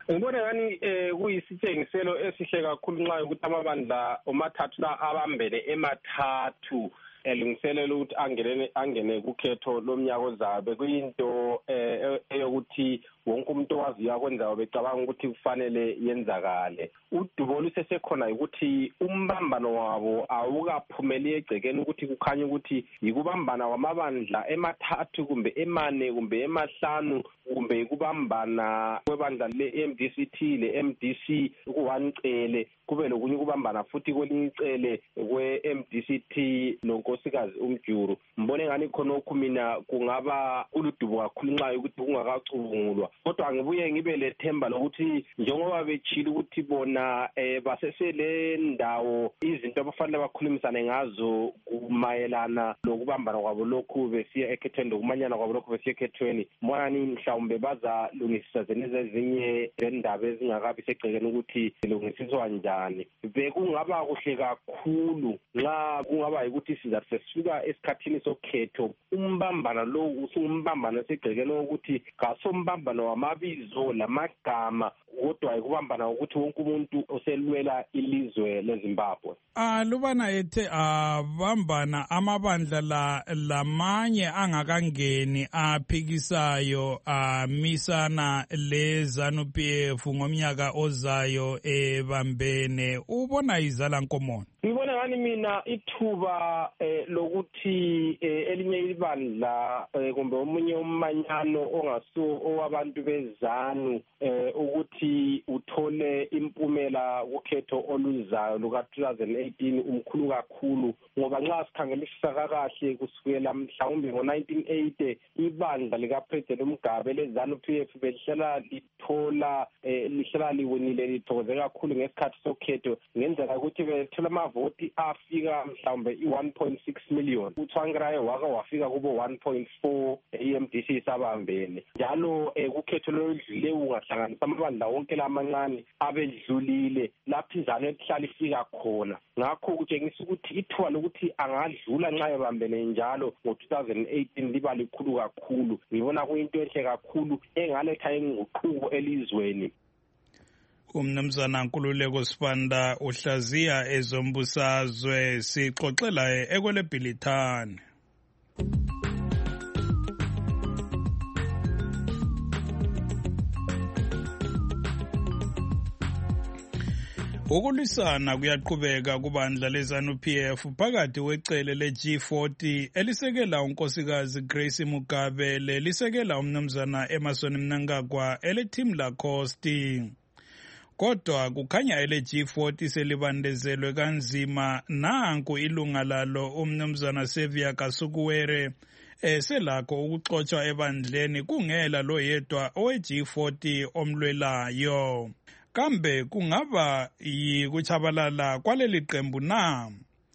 ngibona ngani kuyisitshengiselo esihle kakhulu nxa ukuthi amabandla omathathu la abambene emathathu elungiselela ukuthi angene kukhetho lomnyaka ozayo. Bekuyinto eyokuthi wonke umuntu owaziyo akwenzayo becabanga ukuthi kufanele yenzakale. Udubo lusesekhona ukuthi umbambano wabo awukaphumeli egcekeni ukuthi kukhanye ukuthi yikubambana kwamabandla emathathu kumbe emane kumbe emahlanu kumbe yikubambana kwebandla le-MDCT le-MDC kuwancele kube lokunye ukubambana futhi kwelinye icele kwe-MDCT nonkosikazi uMjuru. Mbone ngani khonokho mina kungaba uludubo kakhulu nxa ukuthi kungakacubungulwa, kodwa ngibuye ngibe lethemba lokuthi njengoba betshila ukuthi bona basesele ndawo izinto abafanele bakhulumisane ngazo kumayelana lokubambana kwabo lokhu besiya ekhethweni lokumanyana kwabo lokhu besiya ekhethweni. Mbonani mhlawumbe bazalungisisa ezinye zendaba ezingakabi segcekeni ukuthi zilungisiswa njani. Bekungaba kuhle kakhulu nxa kungaba ukuthi sizathi sesifika esikhathini sokhetho umbambana lo usumbambana segcekeni ukuthi kasombambana wamabizo lamagama kodwa ikubambana ukuthi wonke umuntu oselwela ilizwe leZimbabwe. Lubana ethe bambana amabandla lamanye angakangeni aphikisayo misana leZANU-PF ngomnyaka ozayo bambene, ubona izala nkomono? Ngibona ngani mina ithuba lokuthi elinye ibandla kumbe omunye umanyano ongaso owabantu beZANU ukuthi uthole impumela kukhetho oluzayo luka-2018 umkhulu kakhulu, ngoba nxa sikhangelisisa kakahle kusukela mhlawumbe ngo-1980 ibandla likaPresident uMgabe leZANU-PF belihlala lihlala liwinile lithokoze kakhulu ngesikhathi sokhetho ngenzela ukuthi bethola amavoti afika mhlawumbe i-1.6 million. uTsvangirai wake wafika kubo 1.4 i-MDC isabambene. Njalo kukhetho loludlule ungahlanganisa amabandla wonke lamancane abedlulile lapho izalo elihlala ifika khona. Ngakho kutshengisa ukuthi ithuba lokuthi angadlula nxa ebambene njalo ngo-2018 liba likhulu kakhulu. Ngibona kuyinto enhle kakhulu engaletha inguquko elizweni. Umnumzana Nkululeko Sibanda uhlaziya ezombusazwe, sixoxela ekwelebhilithani. Ukulwisana kuyaqhubeka kubandla leZANU-PF phakathi wecele le-G40 elisekela unkosikazi Grace Mugabe lelisekela umnumzana Emmerson Mnangagwa ele-Team Lacoste. Kodwa kukhanya ele-G40 selibandezelwe kanzima. Nanku ilunga lalo umnumzana Xavier Kasukuwere selakho ukuxotshwa ebandleni kungela lo yedwa owe-G40 omlwelayo. Kambe kungaba yikuchabalala kwaleli qembu na?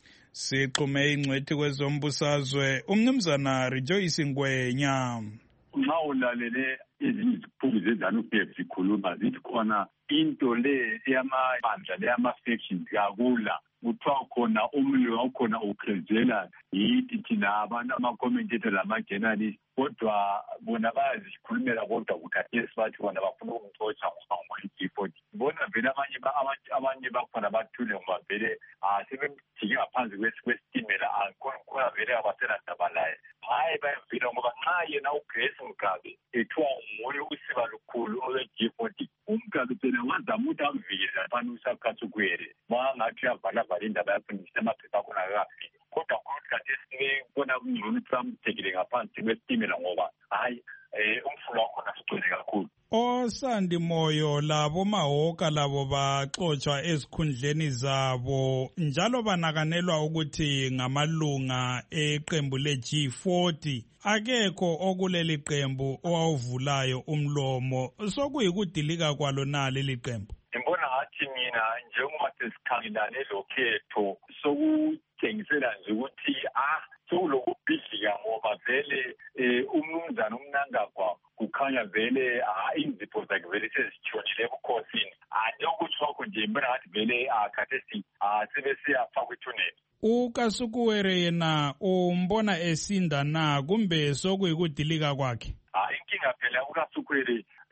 Sixhume ingcwethi kwezombusazwe umnumzana Rejoice Ngwenya. Nxa ulalele ezinye izikhulu zeZANU-PF zikhuluma zithi khona into le yamabandla le yama-factions yakula kuthiwa khona umlilo wakhona ukhezela yithi thina abantu ama-commentator lama-journalist, kodwa bona bayazikhulumela kodwa kuthathesi bathi bona bafuna ukumxotsha ngo-G40. Bona vele abanye bakhona bathule ngoba vele sebemjike ngaphansi kwesitimela khona vele abaselandaba laye. Hayi bayavila ngoba nxa yena uGrace Mugabe ethiwa nguye usiba lukhulu owe-G40, uMgabe phela wazama ukuthi amvikele laphana uSakhatsukwere mangathi uyavalavala indaba yafundisa amaphepha akhona akafiki. Kodwa khona kanti esibona kungcono ukuthi bamthekele ngaphansi kwesitimela ngoba hayi umfula wakhona sigcwele kakhulu. Osandi Moyo labo Mahoka labo baxotshwa ezikhundleni zabo njalo banakanelwa ukuthi ngamalunga eqembu le-G40. Akekho okuleli qembu owawuvulayo umlomo. Sokuyikudilika kwalo na leli qembu? Ngibona ngathi mina njengoba sesikhangelane lokhetho sokutshengisela nje ukuthi sokulokubhidlika ngoba vele umnumzana uMnangagwa kukhanya vele inzipho zakhe vele sezitshonile ebukhosini. Njengokuthi wakho nje mbona ngathi vele khathesi sebesiyafakwa ethuneni. uKasukuwere yena umbona esinda na kumbe sokuyikudilika kwakhe? Inkinga phela uKasukuwere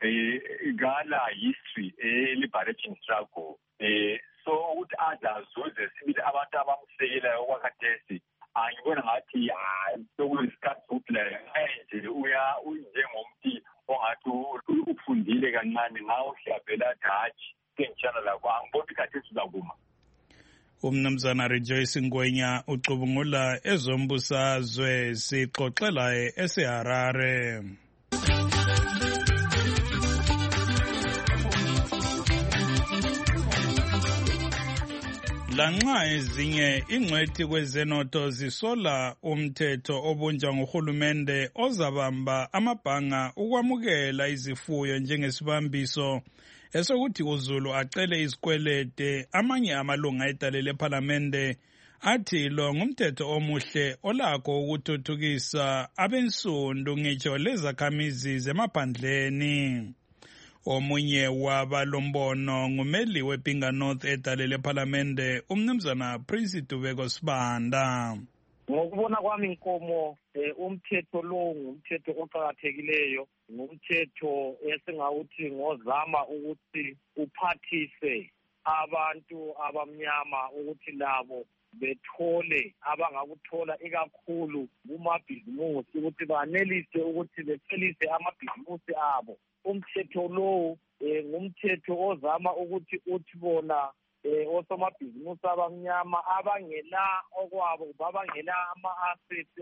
ngala history liberation struggle so ukuthi azazuze sibili abantu abamsekelayo kwakhathesi angibona ngathi sokuyisikhathi sokuphila nje uya unjengomuntu ongathi ufundile kancane ngawo hlabela hatshi kenjana lakho angibona ikhathesi uzakuma. Umnumzana Rejoice Ngwenya ucubungula ezombusazwe sixoxela eseHarare. Lanxa ezinye ingcwethi kwezenotho zisola umthetho obunjwa nguhulumende ozabamba amabhanga ukwamukela izifuyo njengesibambiso esokuthi uZulu acele izikwelede, amanye amalunga edale lephalamende athi lo ngumthetho omuhle olakho ukuthuthukisa abensundu ngitsho lezakhamizi zemaphandleni. Omunye wabalombono ngumeli wePinga North edale lephalamende umnumzana Prince Dubeko Sibanda. Ngokubona kwami inkomo umthetho lo ngumthetho oqhakathekileyo, ngumthetho esingawuthi ngozama ukuthi uphathise abantu abamnyama ukuthi labo bethole abangakuthola ikakhulu kumabhizimusi ukuthi banelise ukuthi beselise amabhizimusi abo. Umthetho lo ngumthetho ozama ukuthi uthi bona osomabhizimusi abamnyama abangela okwabo babangela ama-assets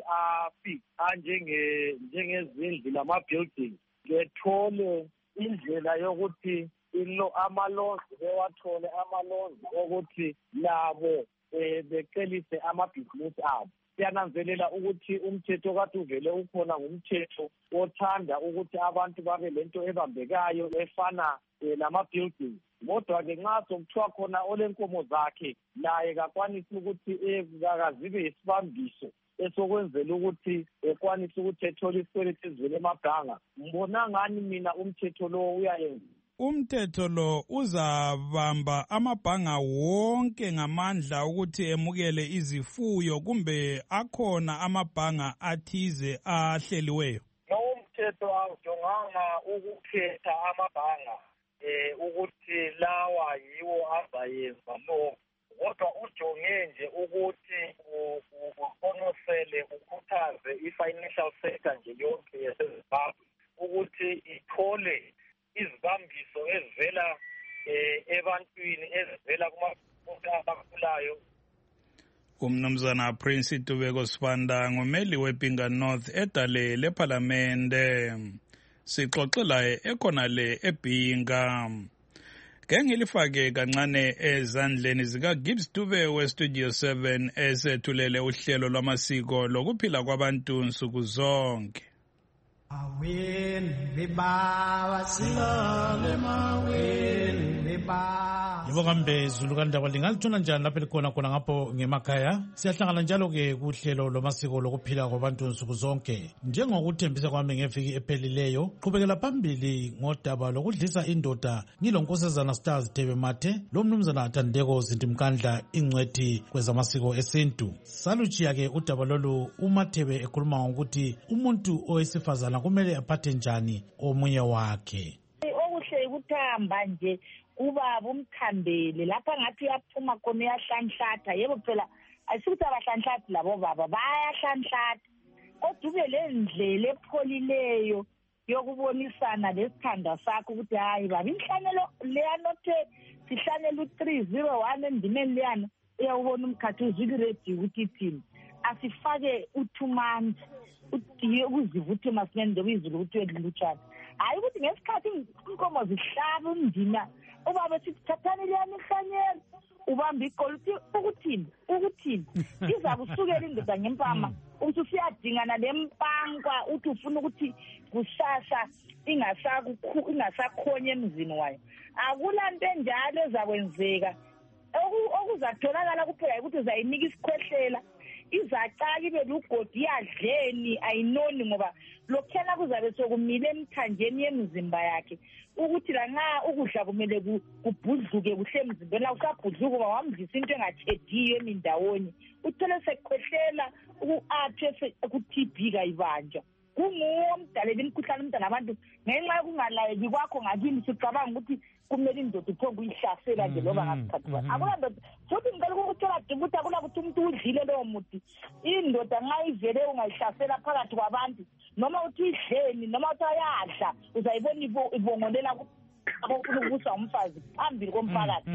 njengezindlu lama-building bethole indlela yokuthi amalonzi bewathole amalonzi okuthi labo becelise amabhizimusi abo. Siyananzelela ukuthi umthetho kade uvele ukhona ngumthetho othanda ukuthi abantu babe lento ebambekayo efana lama-building. Kodwa-ke nxa sokuthiwa khona olenkomo zakhe naye kakwanisi ukuthi akazibe isibambiso esokwenzela ukuthi ekwanise ukuthi ethole isikweletu ezivela emabhanga. Mbona ngani mina umthetho lo uyayenza. Umthetho lo uzabamba amabhanga wonke ngamandla ukuthi emukele izifuyo kumbe akhona amabhanga athize ahleliweyo? Lowo mthetho awujonganga ukukhetha amabhanga ukuthi lawa yiwo azayenza lo, kodwa ujonge nje ukuthi uqonosele ukhuthaze i-financial sector nje yonke yaseZimbabwe ukuthi ithole izibambiso ezivela ebantwini ezivela kumabantu abakhulayo. Umnumzana Prince Dubeko Sibanda ngumeli wePinga North edale lephalamende sixoxela ekhonale ePinga. Ngengilifake kancane ezandleni zikaGibbs Dube weStudio 7 esethulele uhlelo lwamasiko lokuphila kwabantu nsuku zonke. Yebo kambe Zulu kandaba lingalithola njani lapho likhona khona ngapho ngemakhaya. Siyahlangana njalo-ke kuhlelo lwamasiko lokuphila kwabantu nsuku zonke. Njengokuthembisa kwami ngeviki ephelileyo, qhubekela phambili ngodaba lokudlisa indoda ngilonkosazana Stars Thebe Mathe lomnumzana Thandeko Zintimkandla ingcwethi kwezamasiko esintu. Salutshiya-ke udaba lolu uMathebe ekhuluma ngokuthi umuntu owesifazana kumele aphathe njani omunye wakhe. Okuhle ukuthamba nje ubaba umthambele lapha ngathi uyaphuma khona uyahlanhlatha. Yebo phela ayisukuthi abahlanhlathi labo baba bayahlanhlatha, kodwa ube le ndlela epholileyo yokubonisana lesithanda sakho ukuthi hayi baba inhlanyelo leyanothe sihlanyela u-301 endimeni leyana uyawubona umkhathi uzikiredi ukuthi ithini asifake u-2 months ukuzivuthi masinende kuyizulu ukuthi uyedlulutshana. Hayi ukuthi ngesikhathi inkomo zihlaba undina ubaba sithi thathani leyani ihlanyelo ubamba iqolo ukuthini iza kusukela indoda ngempama ukuthi usiyadingana lempanka uthi ufuna ukuthi kusasa ingasakhonye emzini wayo. Akulanto enjalo ezakwenzeka okuzatholakala kuphela ukuthi uzayinika isikhwehlela izacaka ibe lugodi yadleni ayinoni ngoba lokhena kuzabe sokumile emthanjeni yemizimba yakhe ukuthi lanxa ukudla kumele kubhudluke kuhle emzimbeni la usabhudluka uba wamdlisa into engathediyo emindawonye uthole sekukhwehlela ku-athe ku-TB kayibanjwa kunguwo omdalela imikhuhlane umntana abantu ngenxa yokungalayeki kwakho ngakini sicabanga ukuthi kumele indoda uphonga uyihlasela nje loba ngasikhathi bani akula ndoda futhi ngicela ukutshela ukuthi akulakuthi umuntu udlile lowo muthi indoda nxa ivele ungayihlasela phakathi kwabantu noma uthi idleni noma uthi ayadla uzayibona ibongolela ukubusa umfazi phambili komphakathi.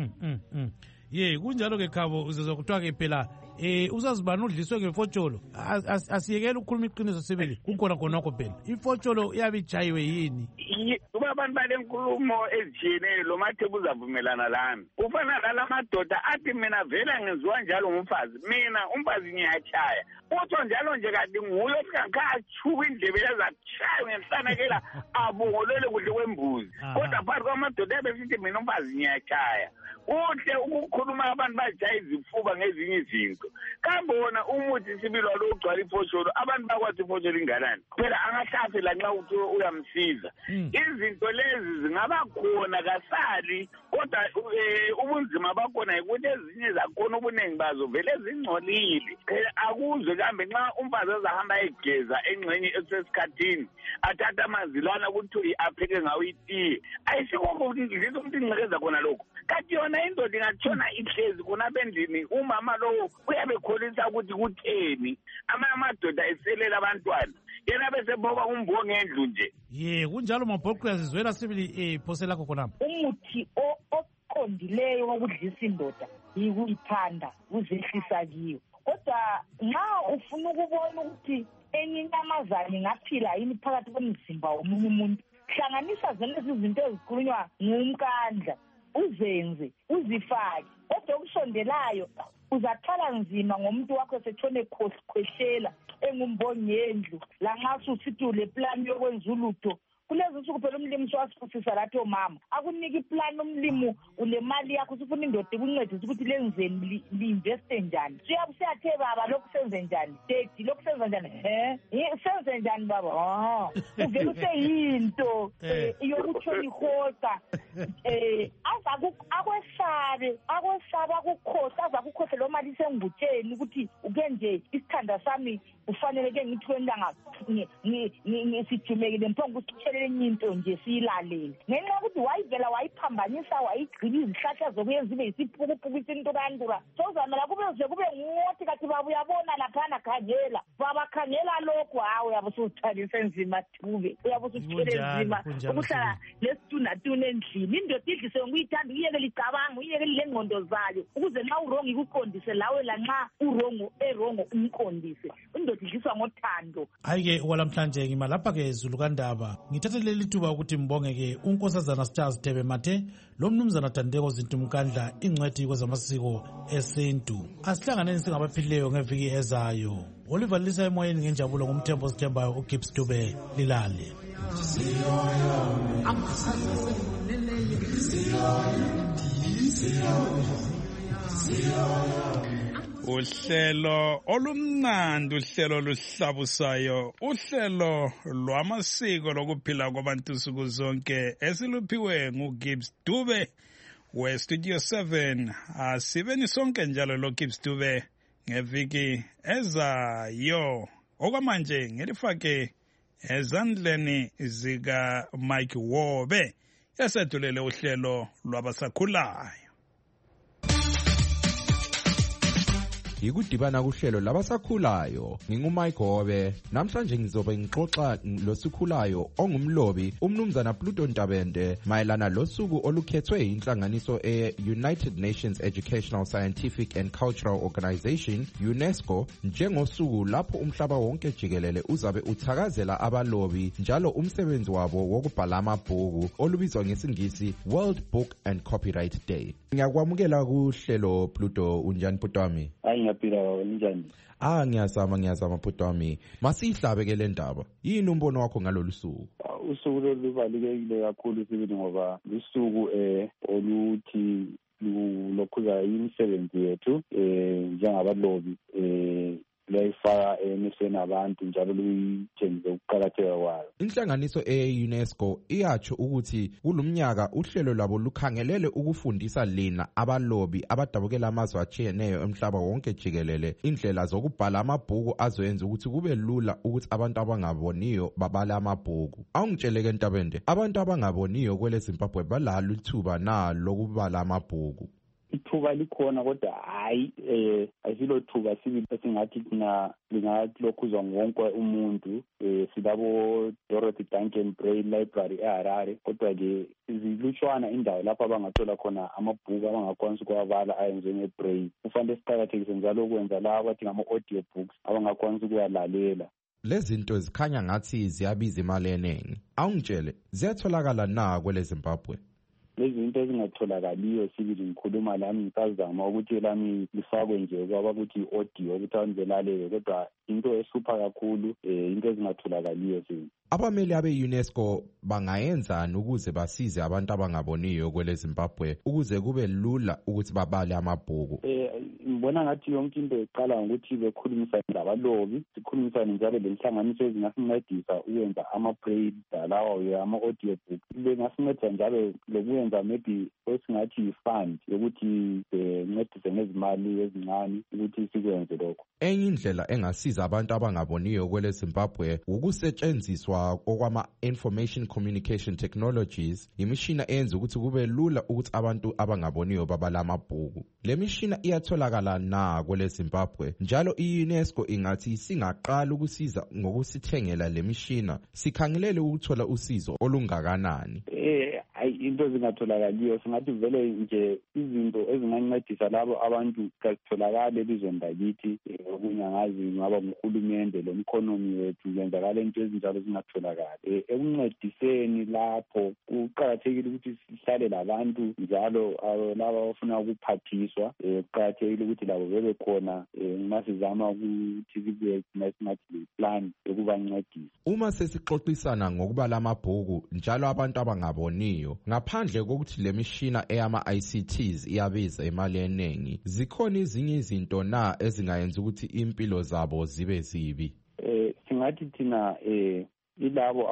Ye kunjalo ke Khabo uzezwa kuthiwa ke phela uzazibani udliswe ngefotsholo asiyekela ukukhuluma iqiniso sibili kukhona khonakho phela ifotsholo iyabe ijayiwe yini kuba abantu balenkulumo ezijiyeneyo lo mathebula uzavumelana lami kufana nala madoda athi mina vele ngenziwa njalo ngumfazi mina umfazi ngiyachaya utho njalo nje kanti nguye osikangakhachuka indlebe ezakushaya ngenhlanekela abongolele kuhle kwembuzi kodwa phakathi kwamadoda ebesithi mina umfazi ngiyachaya kuhle ukukhuluma abantu bajaya izifuba ngezinye izinto kambe wona umuthi sibili walo ugcwala ifosholo abantu bakwathi ifosholo inganani phela angahlasela nxa uthi uyamsiza izinto lezi zingaba khona kasali kodwa ubunzima bakhona ukuthi ezinye zakhona ubuningi bazo vele zingcolile akuzwe kambe nxa umfazi ezahamba egeza engxenye esesikhathini athatha amanzi lana ukuthi apheke ngawo itiye ayisikho ngidlisa ukuthi ingcekeza khona lokho kanti yona indoda ingatshona ihlezi khonapha endlini umama lowo uyabe kholisa ukuthi kutheni amadoda eselela abantwana yena bese boba umbo ngendlu nje ye kunjalo mabhoqo yazizwela sibili phose lakho khonapha umuthi oqondileyo wokudlisa indoda yikuyithanda uzehlisa kiyo kodwa nxa ufuna ukubona ukuthi enye inyamazane ingaphila yini phakathi komzimba womunye umuntu hlanganisa zonke izinto ezikhulunywa ngumkandla uzenze uzifake kodwa okusondelayo uzakhala nzima ngomuntu wakho esetshone khwehlela engumbongendlu lanxa usithi ule plan yokwenza ulutho kulezi nsuku phela umlimi siwasifusisa lathi omama akunika iplan umlimi ule mali yakho usifuna indoda ikuncedisa ukuthi lenzeni li-investe njani siyathe baba lokhu senze njani dedi lokhu senza njani senze njani baba uvele useyinto yokutshona ihosa akwesaba akukhohlwa azakukhohle lo mali isengutsheni ukuthi uke nje isithanda sami ufanele ke ngithi kwentanga sijumekile mphongo usithelele enye into nje siyilalele ngenxa yokuthi wayivela wayiphambanisa wayigqiba izihlahla zokuyenza ibe yisiphukupuku isintukantura sozamela kube nguwothi kathi baba uyabona laphana khangela baba khangela lokhu hawu uyabe usuzithalise nzima Dube uyabe usuzithele nzima ukuhlala lesithunatuna endlini indoda idlise ngokuyithanda uyeke licabanga uyeke lengqondo zayo ukuze nxa urongo ikuqondise lawe lanxa urongo umqondise indoda idliswa ngothando. Hayi-ke okwalamhlanje ngima lapha-ke Zulu Kandaba ngithathe leli thuba ukuthi mbonge-ke unkosazana Stars Thebe Mathe lo mnumzana Thandeko Zinto Mkandla ingcwethi kwezamasiko esintu asihlanganeni singabaphilileyo ngeviki ezayo olivalisa emoyeni ngenjabulo ngomthembo sithembayo uGibbs Dube lilale uhlelo olumnandi uhlelo luhlabusayo uhlelo lwamasiko lokuphila kwabantu nsuku zonke esiluphiwe nguGibbs Dube weStudio 7 asibeni sonke njalo lo Gibbs Dube ngeviki ezayo okwamanje ngelifake ezandleni zika Mike Wobe yasedulele uhlelo lwabasakhulayo Ikudibana kuhlelo labasakhulayo nginguMike Hobe namhlanje ngizobe ngixoxa losikhulayo ongumlobi umnumzana Pluto Ntabende mayelana losuku olukhethwe inhlanganiso United Nations Educational Scientific and Cultural Organization UNESCO njengosuku lapho umhlaba wonke jikelele uzabe uthakazela abalobi njalo umsebenzi wabo wokubhala amabhuku olubizwa ngesingisi World Book and Copyright Day. Ngiyakwamukela kuhlelo Pluto unjani Putwami? Ngiyaphila njani? Ngiyazama bhuti wami. Masihlabe le ndaba. Yini umbono wakho ngalolu suku? Usuku lubalulekile kakhulu sibili ngoba lusuku oluthi lokhuza imisebenzi yethu njengabalobi lufaka emehlweni abantu njalo luyitshengise ukuqakatheka kwayo. Inhlanganiso e-UNESCO iyatsho ukuthi kulumnyaka uhlelo lwabo lukhangelele ukufundisa lina abalobi abadabukela amazwe atshiyeneyo emhlaba wonke jikelele indlela zokubhala amabhuku azoyenza ukuthi kube lula ukuthi abantu abangaboniyo babale amabhuku. Awungitsheleke Ntabende, abantu abangaboniyo kwele Zimbabwe balalo ithuba na lokubala amabhuku? Ithuba likhona kodwa hayi ayisilo thuba sibili esingathi thina lingalokhuzwa wonke umuntu. Silabo Dorothy Duncan Braille Library eHarare, kodwa-ke zilutshwana indawo lapho abangathola khona amabhuku abangakwanisa ukuwabala ayenziwe ngebraille. Kufanele siqakathekise njalo ukwenza laba abathi ngama-audio books abangakwanisa ukuwalalela. Lezi zinto zikhanya ngathi ziyabiza imali eningi. Awungitshele, ziyatholakala na kwele Zimbabwe? Lezi zinto ezingatholakaliyo sibili ngikhuluma lami ngisazama ukuthi lami lifakwe nje kwaba ukuthi audio ukuthi abantu belalele, kodwa into ehlupha kakhulu into ezingatholakaliyo sibili. Abameli abe-UNESCO bangayenzani ukuze basize abantu abangaboniyo kwele Zimbabwe ukuze kube lula ukuthi babale amabhuku? Ngibona ngathi yonke into iqala ngokuthi bekhulumisane labalobi, sikhulumisane njalo lenhlanganiso ezingasincedisa ukwenza ama-braille lawa ama-audio book. Bengasinceda njalo lokwenza maybe esingathi yi-fund yokuthi bencedise ngezimali ezincane ukuthi sikwenze lokho. Enye indlela engasiza abantu abangaboniyo kwele Zimbabwe ukusetshenziswa okwama-information communication technologies, imishina eyenza ukuthi kube lula ukuthi abantu abangaboniyo babala amabhuku. Le mishina iyatholakala na kwele Zimbabwe, njalo i-UNESCO ingathi singaqala ukusiza ngokusithengela le mishina sikhangelele ukuthola usizo olungakanani? Into zingatholakaliyo singathi vele nje izinto ezingancedisa labo abantu kazitholakale elizweni lakithi. Okunye angazi ngaba nguhulumende lo mkhonomi wethu kwenzakala into ezinjalo zingatholakali. Ekuncediseni lapho kuqakathekile ukuthi sihlale labantu njalo laba abafuna ukuphathiswa. Kuqakathekile ukuthi labo bebe khona masizama ukuthi sibe singathi plan yokubancedisa. Uma sesixoxisana ngokubala amabhuku njalo abantu abangaboniyo, ngaphandle kokuthi le mishina eyama-ICTs iyabiza imali eningi, zikhona ezinye izinto na ezingayenza ukuthi impilo zabo zibe zibi? Singathi thina ilabo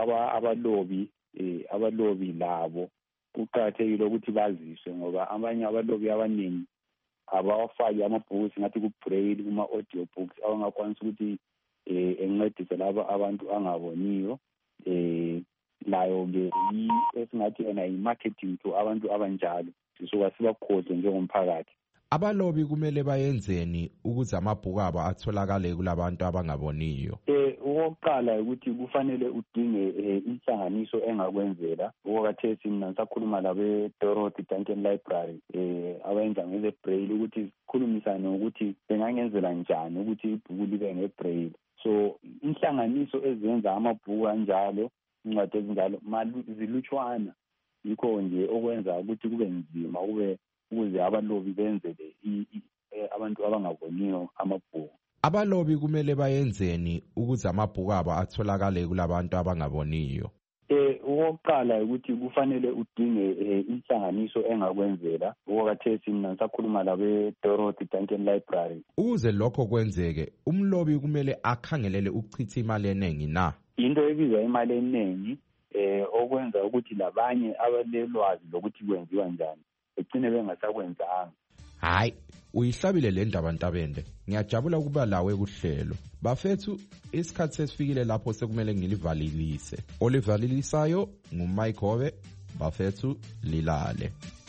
abalobi labo kuqakathekile ukuthi baziswe, ngoba abanye abalobi abaningi abawafaki amabhuku singathi ku-braille kuma-audio books abangakwanisa ukuthi encedise laba abantu angaboniyo. Layo-ke esingathi yona yi-marketing to abantu abanjalo, sisuka sibakhoze njengomphakathi. Abalobi kumele bayenzeni ukuze amabhuku abo atholakale kulabantu abangaboniyo? Okokuqala ukuthi kufanele udinge inhlanganiso engakwenzela. Okwathi mina ngisakhuluma labe Dorothy Duncan Library abenza ngebraille ukuthi sikhulumisane ukuthi bengangenzela njani ukuthi ibhuku libe ngebraille. So inhlanganiso ezenza amabhuku kanjalo, incwadi ezinjalo zilutshwana, yikho nje okwenza ukuthi kube nzima ukuze abalobi benzele abantu abangaboniyo amabhuku. Abalobi kumele bayenzeni ukuze amabhuku abo atholakale kulabantu abangaboniyo? Okokuqala ukuthi kufanele udinge inhlanganiso engakwenzela. Okwathi mina ngisakhuluma labe Dorothy Duncan Library. Ukuze lokho kwenzeke, umlobi kumele akhangelele ukuchitha imali eningi na? Into ebiza imali eningi okwenza ukuthi labanye abalelwazi lokuthi kwenziwa njani begcine bengasakwenzanga. Hayi, uyihlabile le ndaba Ntabende. Ngiyajabula ukuba lawe kuhlelo. Bafethu, isikhathi sesifikile lapho sekumele ngilivalilise. Olivalilisayo nguMike Hobe. Bafethu, lilale.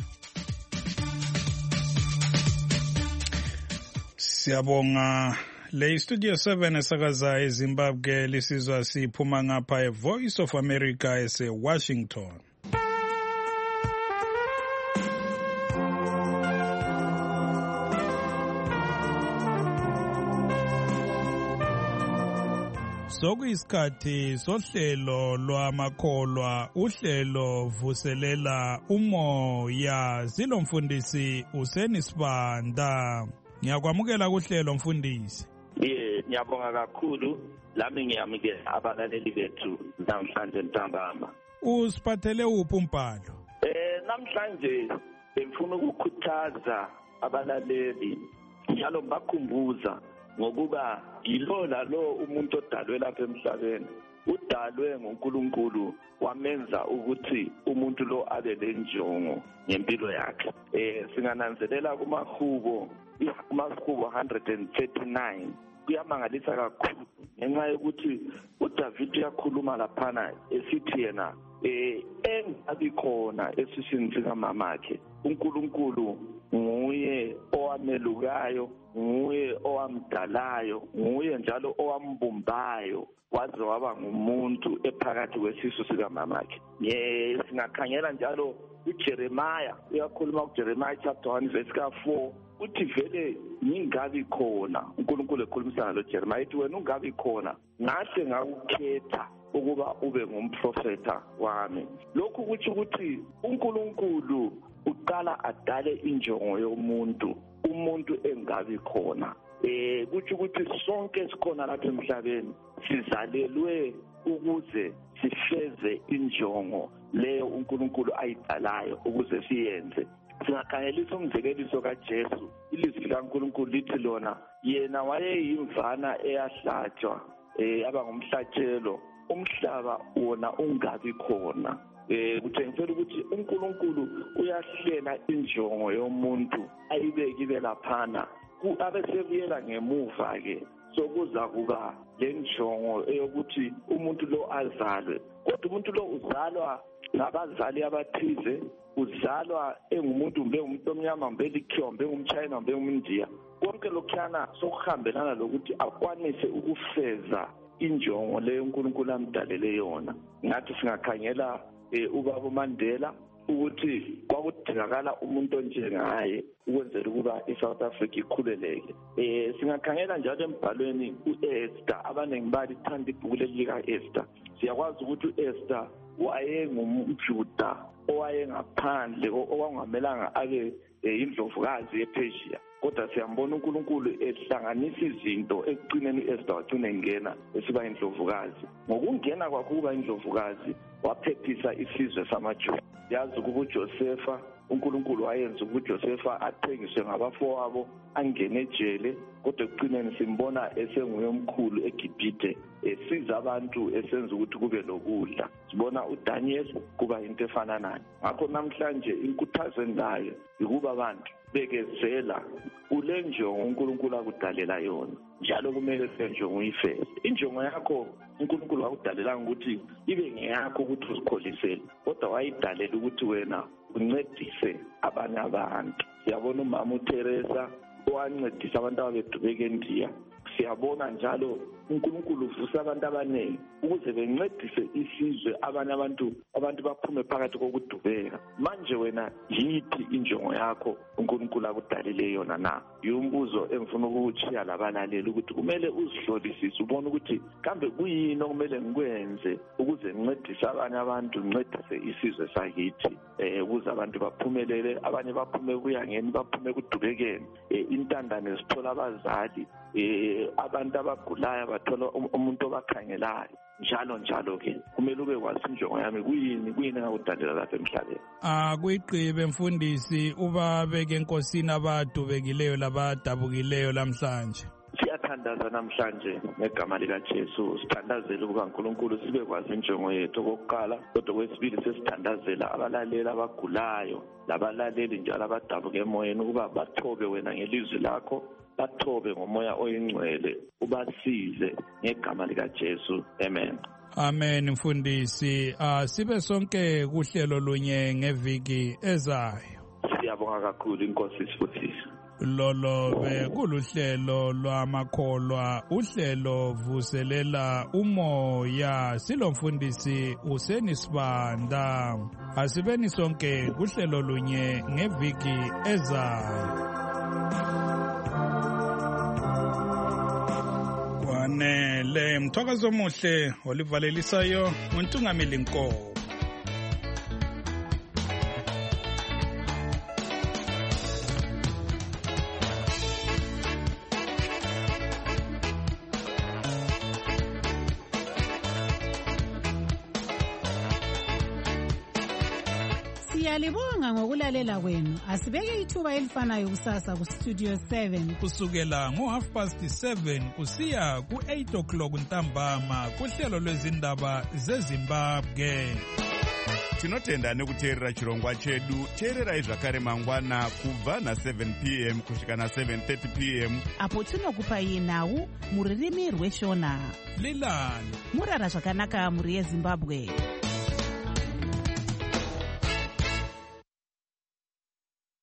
Siyabonga. Le Studio 7 esakaza eZimbabwe lisizwa siphuma ngapha eVoice of America eseWashington. Sokuyisikhathi sohlelo lwamakholwa, uhlelo vuselela umoya. Zilomfundisi Useni Sibanda. Ngiyakwamukela kuhlelo mfundisi. Ngiyabonga kakhulu, lami ngiyamukela abalaleli bethu namhlanje ntambama. Usiphathele uphi umbhalo? Namhlanje bengifuna ukukhuthaza abalaleli njalo bakhumbuza ngokuba yilona lo umuntu odalwe lapha emhlabeni udalwe nguNkulunkulu wamenza ukuthi umuntu lo abe lenjongo ngempilo yakhe. Singananzelela kumahubo 139 kuyamangalisa kakhulu ngenxa yokuthi uDavid uyakhuluma laphana esithi yena engabi khona esiswini sikamamakhe uNkulunkulu nguye owamelukayo, nguye owamdalayo, nguye njalo owambumbayo waze waba ngumuntu ephakathi kwesisu sikamamakhe. Singakhangela njalo uJeremiah uyakhuluma kuJeremiah chapter 1 verse 4 uthi vele ngingabi khona. uNkulunkulu ekhulumisana loJeremiah ethi wena ungabi khona ngahle ngakukhetha ukuba ube ngumprofeta wami. Lokhu kuthi ukuthi uNkulunkulu uqala adale injongo yomuntu, umuntu engabi khona. Kuthi ukuthi sonke sikhona lapha emhlabeni sizalelwe ukuze sifeze injongo leyo uNkulunkulu ayidalayo ukuze siyenze. Singakhangelisa umzekeliso kaJesu. Ilizwi likaNkulunkulu lithi lona yena wayeyimvana eyahlatshwa aba ngumhlatshelo, umhlaba wona ungabi khona. Kutshengisela ukuthi uNkulunkulu uyahlela injongo yomuntu ayibeke ibe laphana abesebuyela ngemuva ke sokuza kuba lenjongo eyokuthi umuntu lo azalwe. Kodwa umuntu lo uzalwa ngabazali abathize, uzalwa engumuntu mbe umuntu omnyama mbe likhiwa mbe umchina mbe umundiya. Konke lokhana sokuhambelana lokuthi akwanise ukufeza injongo leyo uNkulunkulu amdalele yona. Ngathi singakhangela ubaba uMandela ukuthi kwakudingakala umuntu onjengaye ukwenzela ukuba iSouth Africa ikhuleleke. Singakhangela njalo embhalweni uEsther, abaningi balithanda ibhuku likaEsther. Siyakwazi ukuthi uEsther wayengumJuda owayengaphandle owangamelanga abe indlovukazi ePersia, kodwa siyambona uNkulunkulu ehlanganisa izinto ekucineni uEsther wagcina engena esiba indlovukazi. Ngokungena kwakhe ukuba indlovukazi waphephisa isizwe samaJuda. Yazi ukuba uJosefa uNkulunkulu wayenza ukuthi uJosefa athengiswe ngabafowabo angene ejele, kodwa ekucineni simbona esenguye omkhulu eGibhithe esiza abantu esenza ukuthi kube lokudla. Sibona uDaniel kuba into efana naye. Ngakho namhlanje inkuthazo endayo ukuba abantu bekezela kule njongo uNkulunkulu akudalela yona, njalo kumele senjongo uyifeze. Injongo yakho uNkulunkulu wakudalela ukuthi ibe ngeyakho ukuthi uzikholisele, kodwa wayidalela ukuthi wena uncedise abanye abantu. Siyabona umama uTeresa owancedisa abantu ababedubeka eNdiya. Siyabona njalo uNkulunkulu uvusa abantu abaningi ukuze bencedise isizwe abanye abantu baphume phakathi kokudubeka. Manje wena yithi injongo yakho uNkulunkulu akudalile yona na? Yumbuzo engifuna ukuwutshiya labalaleli ukuthi kumele uzihlolisise ubone ukuthi kambe kuyini okumele ngikwenze ukuze ngincedise abanye abantu, ngincedise isizwe sakithi ukuze abantu baphumelele, abanye baphume kuyangeni, baphume kudubekeni. Intandane sithola abazali, abantu abagulayo bathola umuntu obakhangelayo, njalo ke kumele ube kwazi injongo yami kuyini engakudalela lapha emhlabeni. Kuyiqibe mfundisi ubabeke enkosini abadubekileyo labadabukileyo namhlanje. Siyathandaza namhlanje ngegama likaJesu, sithandazela ukuba uNkulunkulu sibe kwazi injongo yethu okokuqala, kodwa kwesibili sesithandazela abalaleli abagulayo labalaleli njalo abadabuka emoyeni ukuba bathobe wena ngelizwi lakho, bathobe ngomoya oyingcwele, ubasize ngegama likaJesu. Amen. Amen mfundisi. Sibe sonke kuhlelo lunye ngeviki ezayo. Siyabonga kakhulu, inkosi isifuthise. Lolo bekuluhlelo lwamakholwa, uhlelo vuselela umoya. Silomfundisi uSenisibanda. Asibeni sonke kuhlelo lunye ngeviki ezayo. Kwanele mthokozo omuhle olivalelisayo uNtungameli Nkomo. Siyalibonga ngokulalela kwenu. Asibeke ithuba elifanayo kusasa ku Studio 7 kusukela ngo7:30 kusiya ku8 o'clock ntambama kuhlelo lwezindaba zeZimbabwe. Tinotenda nekuteerera chirongwa chedu. Teererai zvakare mangwana kubva na7 p.m. kusvika na7:30 p.m. apo tinokupai nhau muririmi rweshona. Lilani murara zvakanaka muri yeZimbabwe.